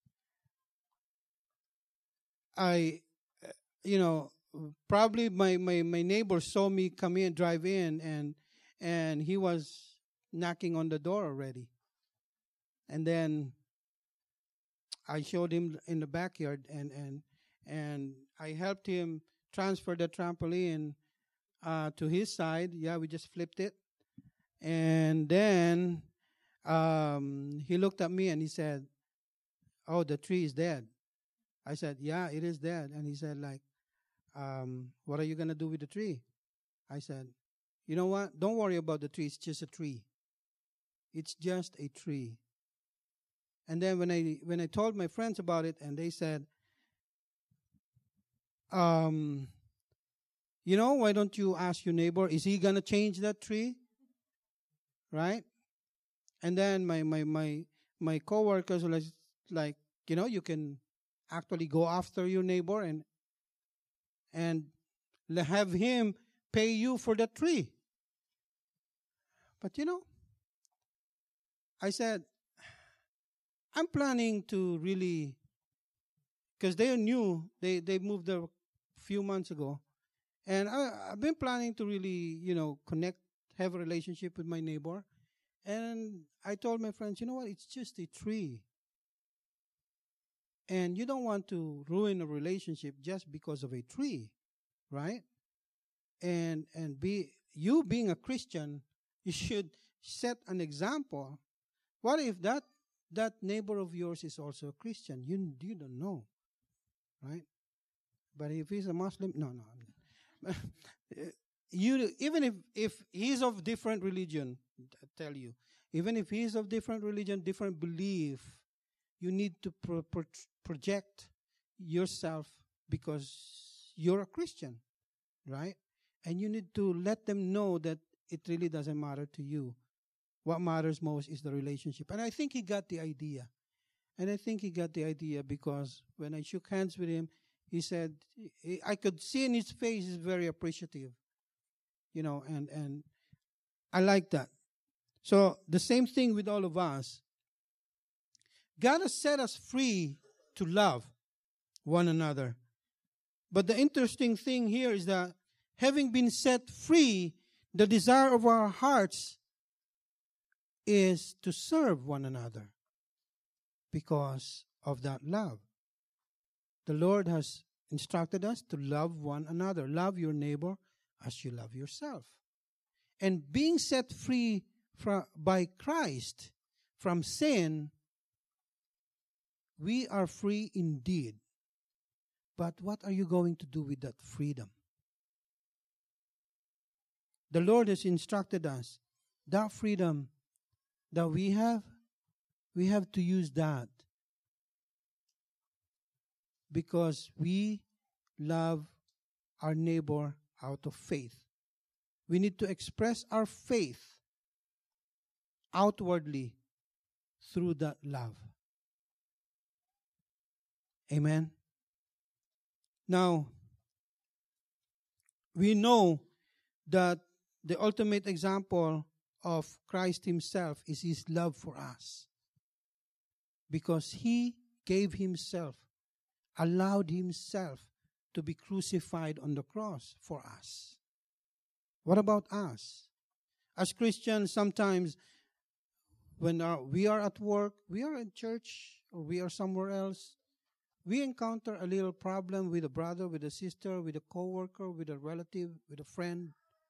I, you know, probably my, my, my neighbor saw me come in, drive in, and and he was knocking on the door already. And then I showed him in the backyard, and and and I helped him transfer the trampoline uh, to his side. Yeah, we just flipped it. And then um, he looked at me and he said, "Oh, the tree is dead." I said, "Yeah, it is dead." And he said, like, um, what are you going to do with the tree? I said, "You know what? Don't worry about the tree. It's just a tree. It's just a tree." And then when I when I told my friends about it, and they said, um, you know, why don't you ask your neighbor, is he going to change that tree? Right? And then my, my, my, my coworkers were like, you know, you can actually go after your neighbor and and have him pay you for the tree. But you know, I said, I'm planning to really, because they knew, they, they moved there a few months ago, and I, I've been planning to really, you know, connect, have a relationship with my neighbor. And I told my friends, you know what, it's just a tree. And you don't want to ruin a relationship just because of a tree, right? And and be you being a Christian, you should set an example. What if that that neighbor of yours is also a Christian? You you don't know, right? But if he's a Muslim, no, no. I'm not. you even if if he's of different religion, I tell you, even if he's of different religion, different belief, you need to pro- pro- project yourself because you're a Christian, right? And you need to let them know that it really doesn't matter to you. What matters most is the relationship. And I think he got the idea. And I think he got the idea because when I shook hands with him, he said, I could see in his face he's very appreciative. You know, and, and I like that. So the same thing with all of us. God has set us free to love one another. But the interesting thing here is that having been set free, the desire of our hearts is to serve one another because of that love. The Lord has instructed us to love one another. Love your neighbor as you love yourself. And being set free from, by Christ from sin, we are free indeed. But what are you going to do with that freedom? The Lord has instructed us that freedom that we have, we have to use that because we love our neighbor out of faith. We need to express our faith outwardly through that love. Amen. Now, we know that the ultimate example of Christ himself is his love for us. Because he gave himself, allowed himself to be crucified on the cross for us. What about us? As Christians, sometimes when our, we are at work, we are in church, or we are somewhere else, we encounter a little problem with a brother, with a sister, with a coworker, with a relative, with a friend,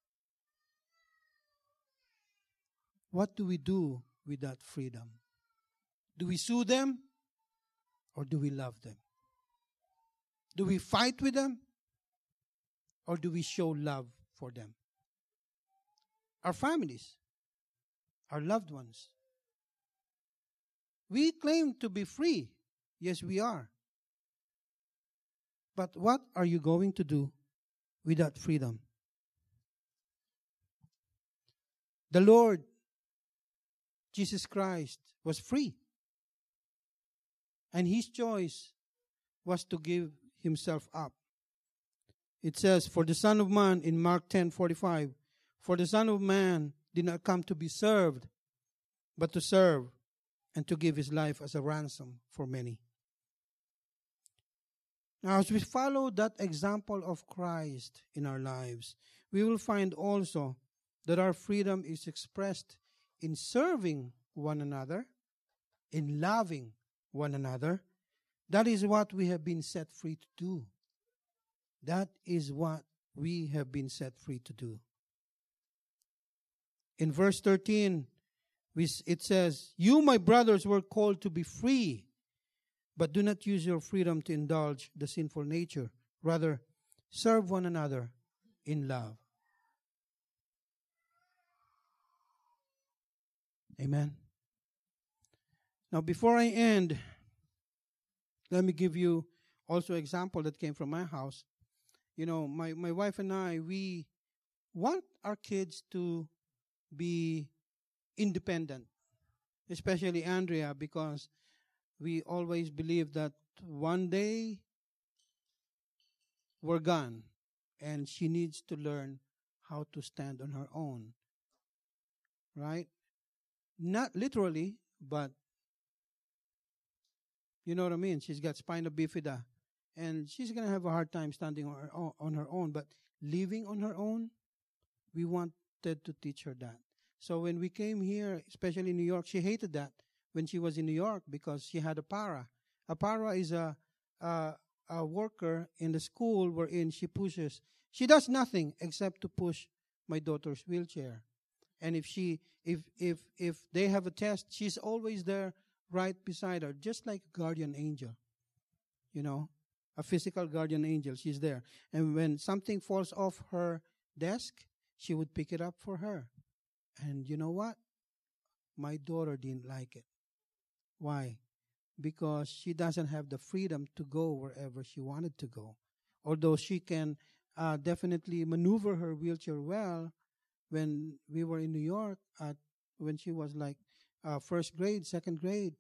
what do we do with that freedom? Do we sue them or do we love them? Do we fight with them or do we show love for them? Our families, our loved ones. We claim to be free. Yes, we are. But what are you going to do with that freedom? The Lord Jesus Christ was free. And his choice was to give himself up. It says, for the Son of Man in Mark ten forty-five, for the Son of Man did not come to be served, but to serve and to give his life as a ransom for many. Now, as we follow that example of Christ in our lives, we will find also that our freedom is expressed in serving one another, in loving one another. That is what we have been set free to do. That is what we have been set free to do. In verse thirteen, it says, you, my brothers, were called to be free, but do not use your freedom to indulge the sinful nature. Rather, serve one another in love. Amen. Now, before I end, let me give you also an example that came from my house. You know, my, my wife and I, we want our kids to be independent, especially Andrea, because we always believe that one day we're gone and she needs to learn how to stand on her own. Right? Not literally, but you know what I mean? She's got spina bifida and she's going to have a hard time standing on her own, on her own, but living on her own, we wanted to teach her that. So when we came here, especially in New York, she hated that when she was in New York because she had a para. A para is a, a, a worker in the school wherein she pushes. She does nothing except to push my daughter's wheelchair. And if she, if, if, if they have a test, she's always there right beside her, just like a guardian angel. You know, a physical guardian angel, she's there. And when something falls off her desk, she would pick it up for her. And you know what? My daughter didn't like it. Why? Because she doesn't have the freedom to go wherever she wanted to go. Although she can uh, definitely maneuver her wheelchair well. When we were in New York, at when she was like uh, first grade, second grade,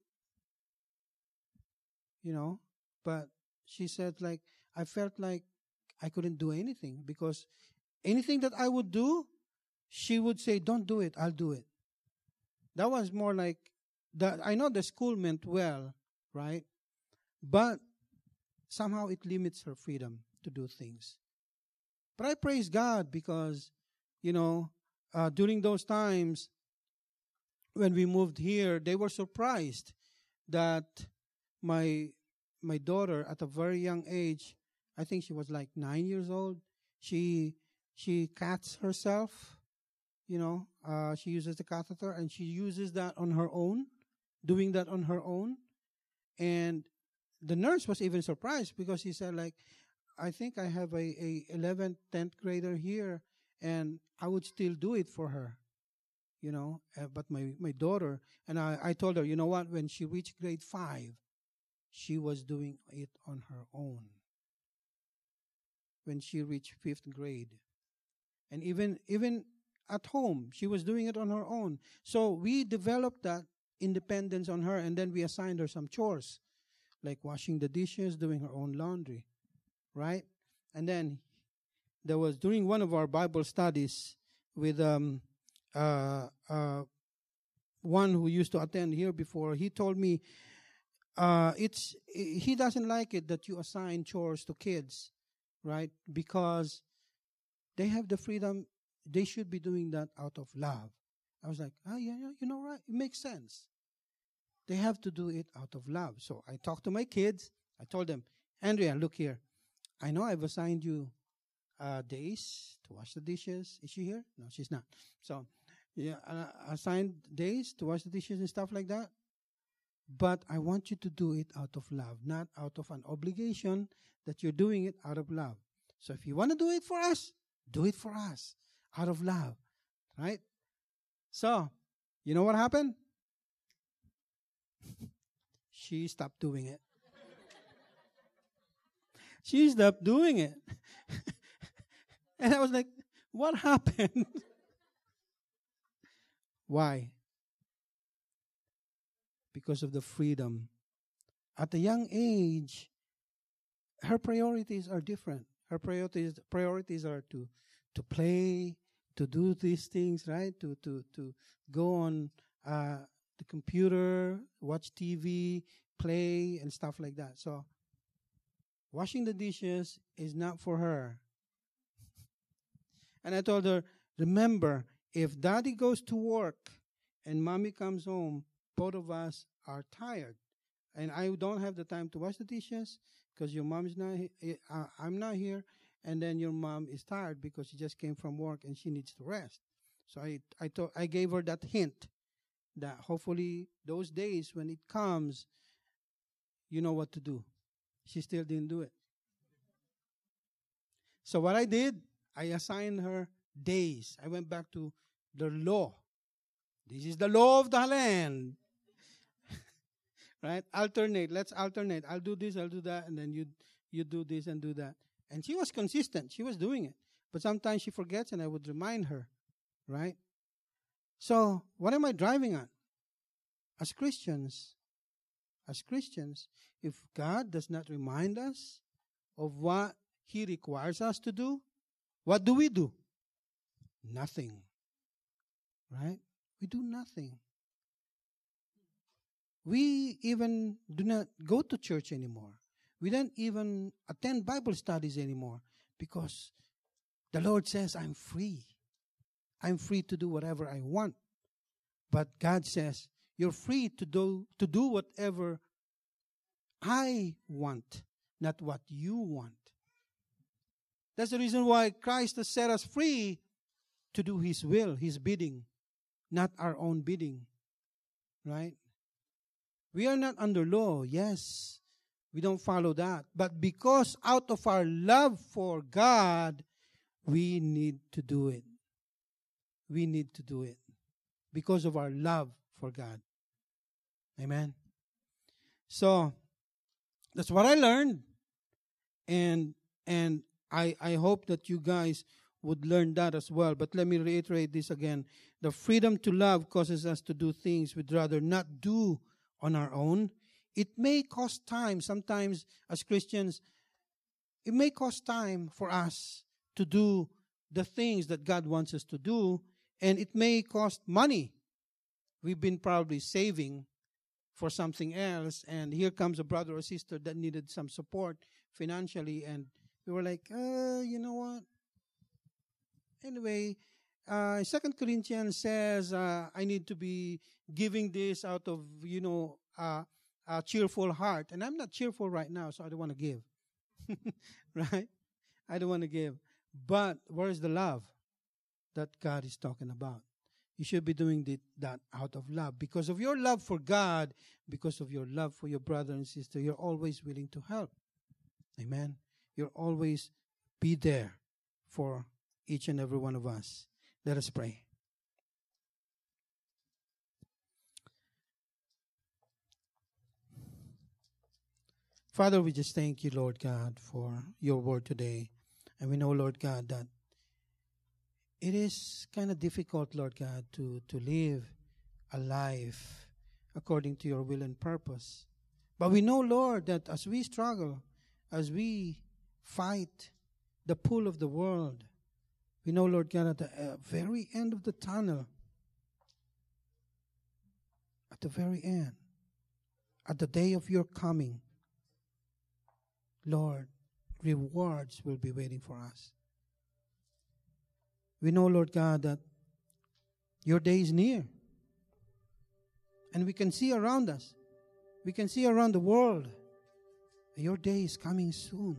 you know, but she said like, I felt like I couldn't do anything because anything that I would do, she would say, don't do it, I'll do it. That was more like, that. I know the school meant well, right? But somehow it limits her freedom to do things. But I praise God because, you know, uh, during those times when we moved here, they were surprised that my my daughter at a very young age, I think she was like nine years old, she she cats herself. You know, uh, she uses the catheter and she uses that on her own, doing that on her own. And the nurse was even surprised because he said like, I think I have a, a eleventh, tenth grader here and I would still do it for her, you know, uh, but my, my daughter, and I, I told her, you know what, when she reached grade five, she was doing it on her own. When she reached fifth grade. And even, even at home, she was doing it on her own. So we developed that independence on her, and then we assigned her some chores, like washing the dishes, doing her own laundry, right? And then there was, during one of our Bible studies with um, uh, uh, one who used to attend here before, he told me uh, it's he doesn't like it that you assign chores to kids, right? Because they have the freedom. They should be doing that out of love. I was like, oh, yeah, yeah, you know, right? It makes sense. They have to do it out of love. So I talked to my kids. I told them, Andrea, look here. I know I've assigned you uh, days to wash the dishes. Is she here? No, she's not. So, yeah, uh, assigned days to wash the dishes and stuff like that. But I want you to do it out of love, not out of an obligation, that you're doing it out of love. So if you want to do it for us, do it for us out of love, right? So, you know what happened? She stopped doing it. She stopped doing it. And I was like, what happened? Why? Because of the freedom. At a young age, her priorities are different. Her priorities priorities are to to play, to do these things, right? To to to go on uh, the computer, watch T V, play, and stuff like that. So, washing the dishes is not for her. And I told her, remember, if daddy goes to work and mommy comes home, both of us are tired. And I don't have the time to wash the dishes because your mom is not he- uh, I'm not here. And then your mom is tired because she just came from work and she needs to rest. So I I, to- I gave her that hint that hopefully those days when it comes, you know what to do. She still didn't do it. So what I did, I assigned her days. I went back to the law. This is the law of the land. Right? Alternate. Let's alternate. I'll do this, I'll do that, and then you you do this and do that. And she was consistent. She was doing it. But sometimes she forgets, and I would remind her. Right? So, what am I driving at? As Christians, as Christians, if God does not remind us of what He requires us to do, what do we do? Nothing. Right? We do nothing. We even do not go to church anymore. We don't even attend Bible studies anymore because the Lord says, I'm free. I'm free to do whatever I want. But God says, you're free to do, to do whatever I want, not what you want. That's the reason why Christ has set us free to do His will, His bidding, not our own bidding. Right? We are not under law, yes. We don't follow that. But because out of our love for God, we need to do it. We need to do it. Because of our love for God. Amen. So, that's what I learned. And and I, I hope that you guys would learn that as well. But let me reiterate this again. The freedom to love causes us to do things we'd rather not do on our own. It may cost time. Sometimes as Christians, it may cost time for us to do the things that God wants us to do, and it may cost money. We've been probably saving for something else, and here comes a brother or sister that needed some support financially, and we were like, uh, you know what? Anyway, uh, Second Corinthians says uh, I need to be giving this out of, you know, uh, a cheerful heart. And I'm not cheerful right now, so I don't want to give. Right? I don't want to give. But where is the love that God is talking about? You should be doing the, that out of love. Because of your love for God, because of your love for your brother and sister, you're always willing to help. Amen? You'll always be there for each and every one of us. Let us pray. Father, we just thank you, Lord God, for your word today. And we know, Lord God, that it is kind of difficult, Lord God, to, to live a life according to your will and purpose. But we know, Lord, that as we struggle, as we fight the pull of the world, we know, Lord God, at the uh, very end of the tunnel, at the very end, at the day of your coming, Lord, rewards will be waiting for us. We know, Lord God, that your day is near. And we can see around us. We can see around the world Your day is coming soon.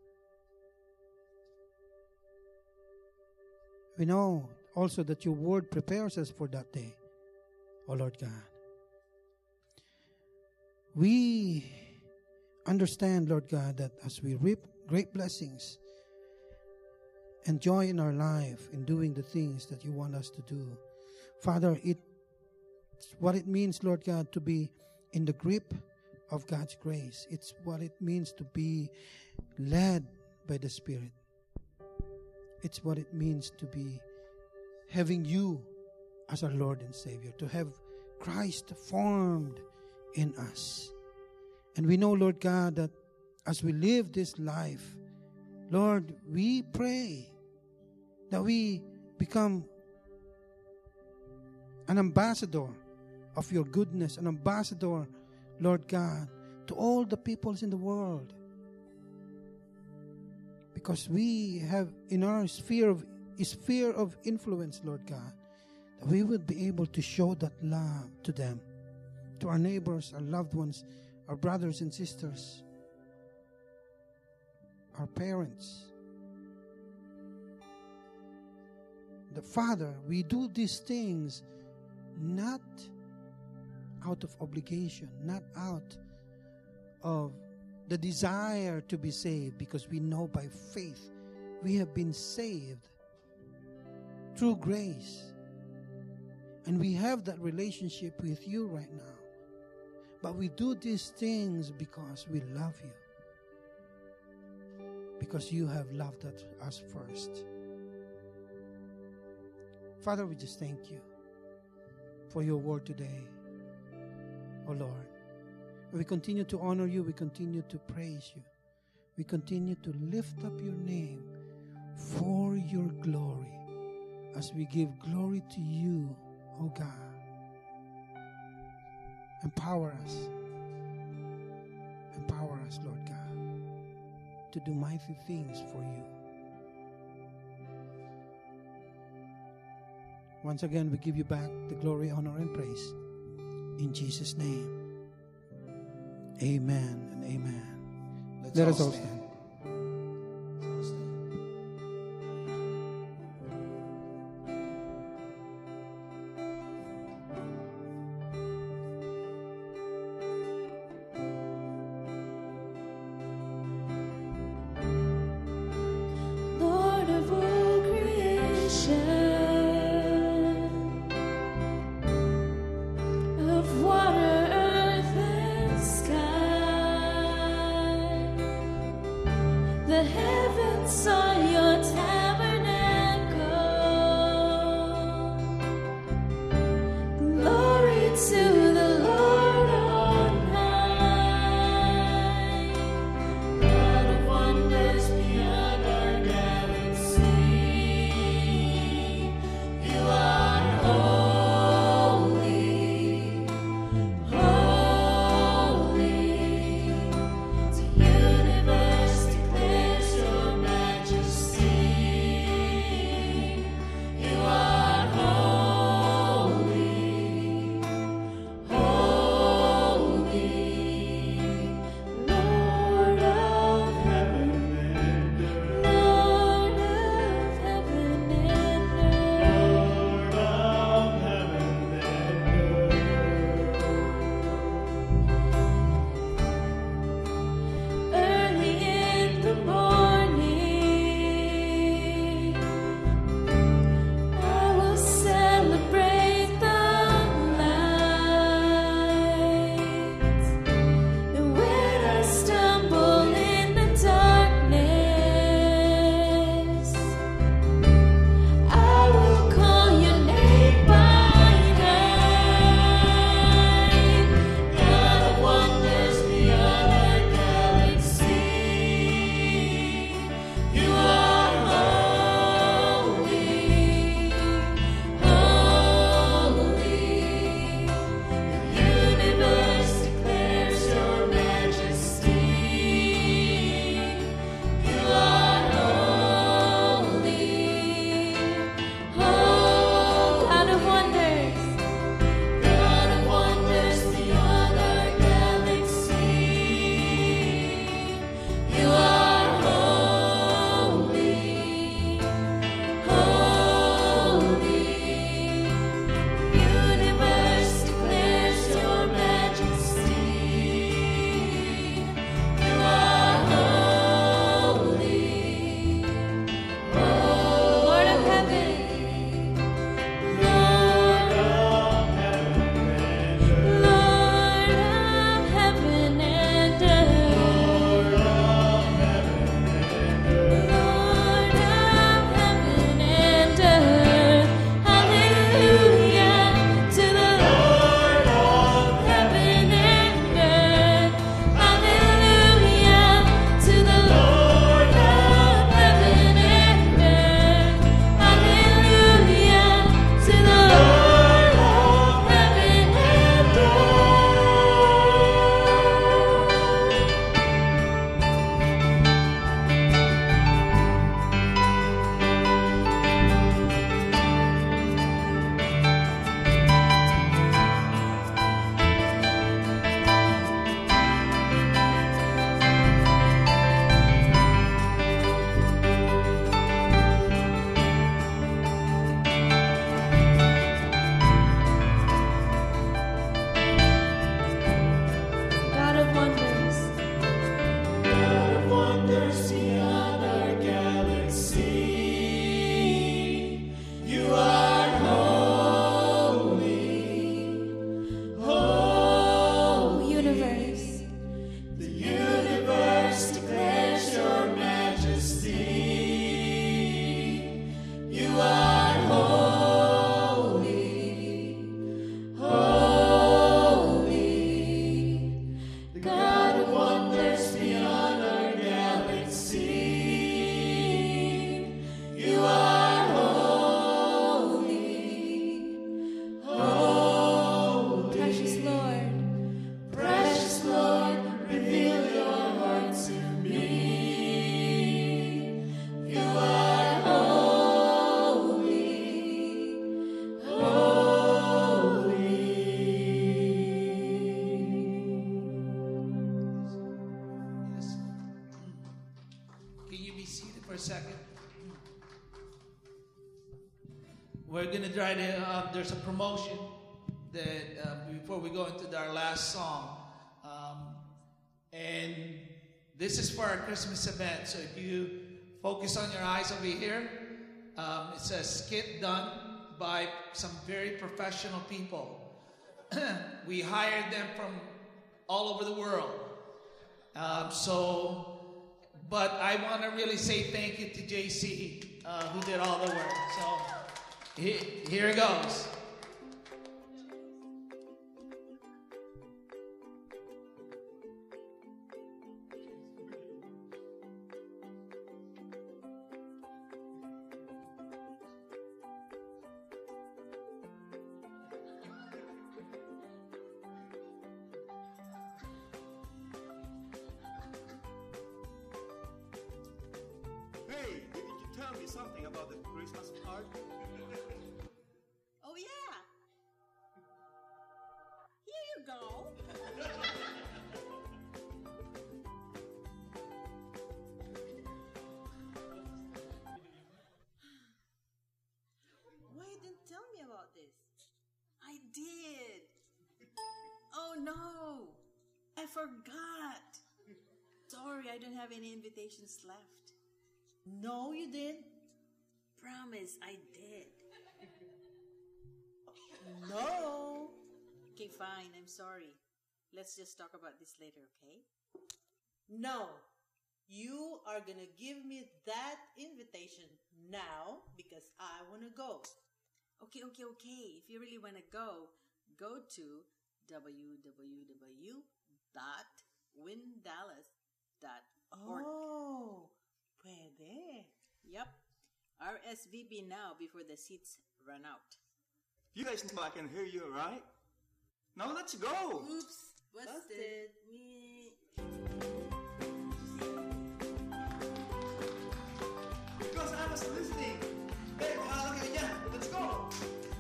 We know also that your word prepares us for that day, O Lord God. We understand, Lord God, that as we reap great blessings and joy in our life in doing the things that you want us to do, Father, it's what it means, Lord God, to be in the grip of God's grace. It's what it means to be led by the Spirit. It's what it means to be having you as our Lord and Savior, to have Christ formed in us. And we know, Lord God, that as we live this life, Lord, we pray that we become an ambassador of your goodness, an ambassador, Lord God, to all the peoples in the world. Because we have in our sphere of sphere of influence, Lord God, that we would be able to show that love to them, to our neighbors, our loved ones, our brothers and sisters, our parents. The Father, we do these things not out of obligation, not out of the desire to be saved, because we know by faith we have been saved through grace. And we have that relationship with you right now. But we do these things because we love you. Because you have loved us first. Father, we just thank you for your word today, oh Lord. We continue to honor you. We continue to praise you. We continue to lift up your name for your glory as we give glory to you, oh God. Empower us. Empower us, Lord God, to do mighty things for you. Once again, we give you back the glory, honor, and praise. In Jesus' name. Amen and amen. Let's Let all us all stand. stand. Let's all stand. Lord of all creation, of water, earth, and sky, we're going to try to, uh, there's a promotion that uh, before we go into our last song. Um, and this is for our Christmas event. So if you focus on your eyes over here, um, it's a skit done by some very professional people. We hired them from all over the world. Um, so, but I want to really say thank you to J C, uh, who did all the work. So, he, here it goes. Hey, didn't you tell me something about the Christmas party? Oh, yeah. Here you go. Why you didn't tell me about this? I did. Oh, no. I forgot. Sorry, I don't have any invitations left. No, you didn't. Promise, I did. No. Okay, fine. I'm sorry. Let's just talk about this later, okay? No, you are gonna give me that invitation now because I wanna go. Okay, okay, okay. If you really want to go, go to w w w dot win dallas dot org. Oh, pwede. Yep. R S V P now before the seats run out. You guys know I can hear you, right? Now let's go! Oops. Busted. Busted. Me. Because I was listening. Hey, bahala kayo dyan. Let's go!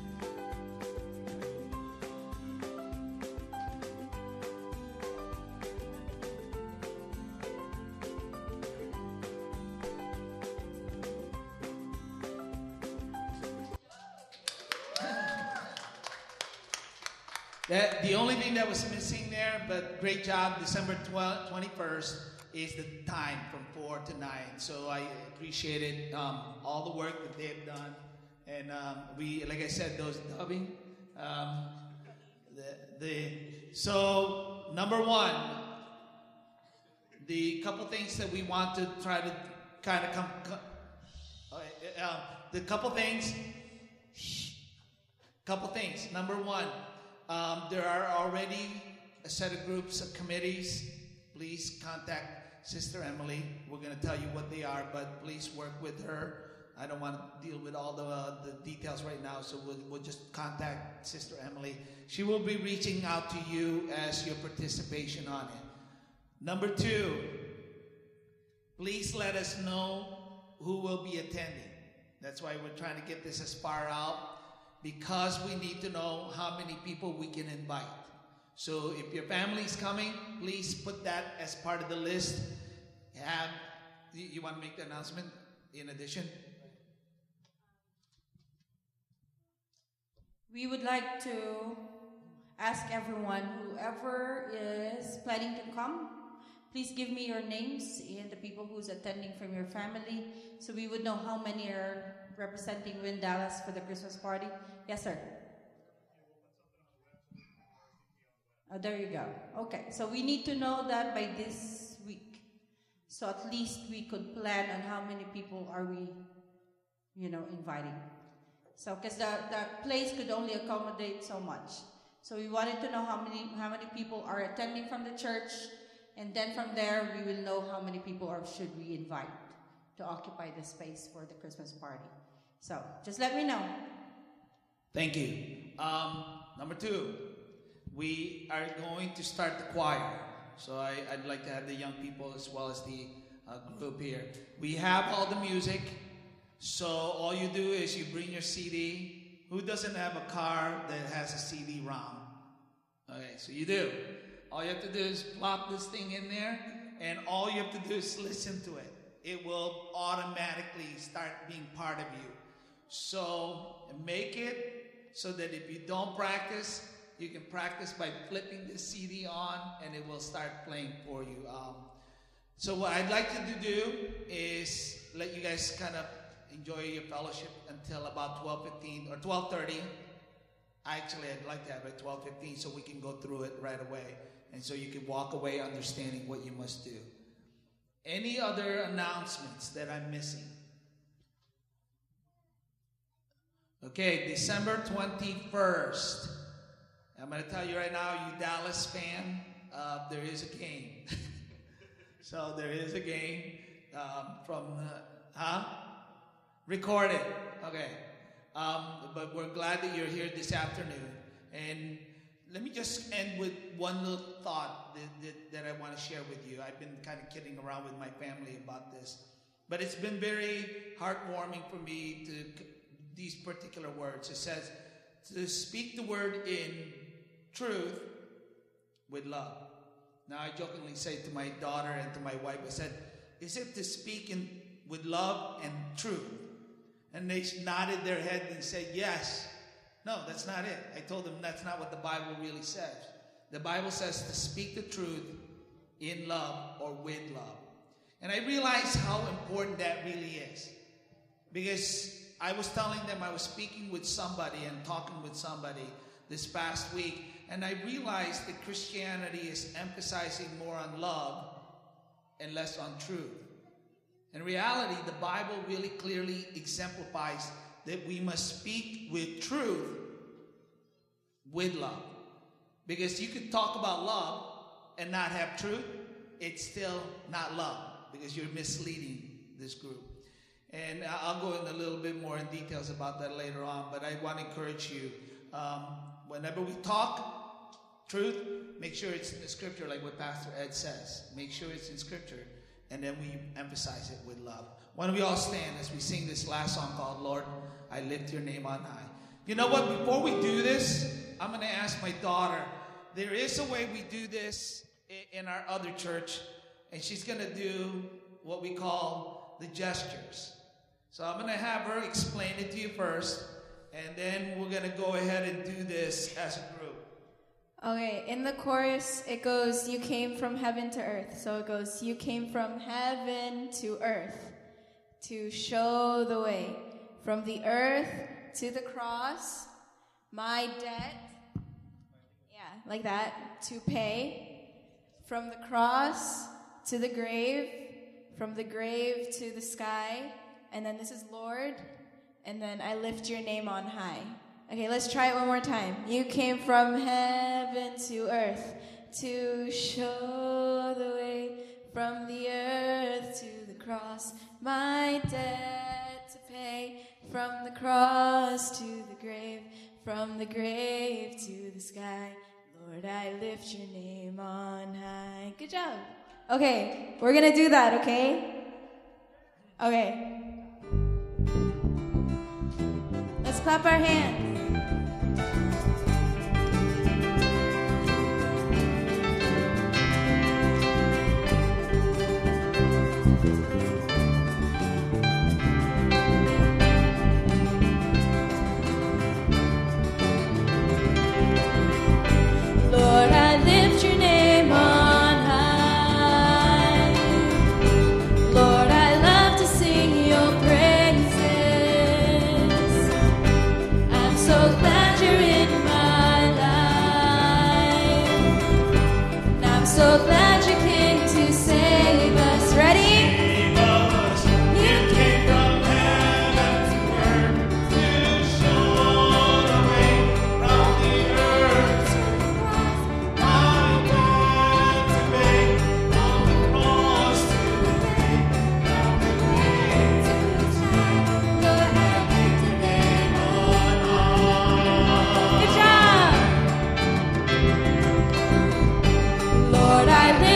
That, the only thing that was missing there, but great job, December twelfth, twenty-first, is the time from four to nine. So I appreciated um, all the work that they've done. And um, we, like I said, those dubbing. Um, the, the, so, number one, the couple things that we want to try to kind of come, come uh, uh, the couple things, couple things. Number one, Um, there are already a set of groups of committees. Please contact Sister Emily. We're going to tell you what they are, but please work with her. I don't want to deal with all the, uh, the details right now, so we'll, we'll just contact Sister Emily. She will be reaching out to you as your participation on it. Number two, please let us know who will be attending. That's why we're trying to get this as far out, because we need to know how many people we can invite. So if your family's coming, please put that as part of the list. Have, you, you want to make the announcement in addition? We would like to ask everyone, whoever is planning to come, please give me your names and the people who's attending from your family, so we would know how many are representing Win Dallas for the Christmas party. Yes, sir. Oh, there you go. Okay, so we need to know that by this week. So at least we could plan on how many people are we, you know, inviting. So, because the, the place could only accommodate so much. So we wanted to know how many how many people are attending from the church, and then from there we will know how many people are should we invite to occupy the space for the Christmas party. So just let me know. Thank you. Um, number two, we are going to start the choir. So I, I'd like to have the young people as well as the uh, group here. We have all the music. So all you do is you bring your C D. Who doesn't have a car that has a C D ROM? Okay, so you do. All you have to do is plop this thing in there, and all you have to do is listen to it. It will automatically start being part of you. So make it so that if you don't practice, you can practice by flipping the C D on and it will start playing for you. Um, so what I'd like you to do is let you guys kind of enjoy your fellowship until about twelve fifteen or twelve thirty. Actually, I'd like to have it twelve fifteen so we can go through it right away. And so you can walk away understanding what you must do. Any other announcements that I'm missing? Okay, December twenty-first. I'm going to tell you right now, you Dallas fan, uh, there is a game. So there is a game um, from, uh, huh? Recorded. Okay. Um, but we're glad that you're here this afternoon. And let me just end with one little thought that, that, that I want to share with you. I've been kind of kidding around with my family about this. But it's been very heartwarming for me to these particular words. It says, to speak the word in truth with love. Now, I jokingly say to my daughter and to my wife, I said, is it to speak in with love and truth? And they nodded their head and said, yes. No, that's not it. I told them that's not what the Bible really says. The Bible says to speak the truth in love or with love. And I realized how important that really is. Because I was telling them I was speaking with somebody and talking with somebody this past week, and I realized that Christianity is emphasizing more on love and less on truth. In reality, the Bible really clearly exemplifies that we must speak with truth with love. Because you could talk about love and not have truth, it's still not love because you're misleading this group. And I'll go in a little bit more in details about that later on, but I want to encourage you, um, whenever we talk truth, make sure it's in the scripture like what Pastor Ed says. Make sure it's in scripture, and then we emphasize it with love. Why don't we all stand as we sing this last song called Lord, I Lift Your Name on High. You know what? Before we do this, I'm going to ask my daughter. There is a way we do this in our other church, and she's going to do what we call the gestures. So I'm going to have her explain it to you first, and then we're going to go ahead and do this as a group. Okay, in the chorus, it goes, you came from heaven to earth. So it goes, you came from heaven to earth to show the way. From the earth to the cross, my debt, yeah, like that, to pay. From the cross to the grave, from the grave to the sky. And then this is Lord, and then I lift your name on high. Okay, let's try it one more time. You came from heaven to earth to show the way. From the earth to the cross, my debt to pay. From the cross to the grave, from the grave to the sky. Lord, I lift your name on high. Good job. Okay, we're gonna do that, okay? Okay. Let's clap our hands. Lord, I lift your name on high. Lord, I love to sing your praises. I'm so glad you're in my life. And I'm so glad you came to save us. Ready? Lord, I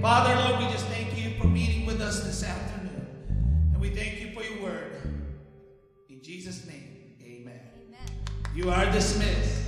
Father, Lord, we just thank you for meeting with us this afternoon. And we thank you for your word. In Jesus' name, amen. Amen. You are dismissed.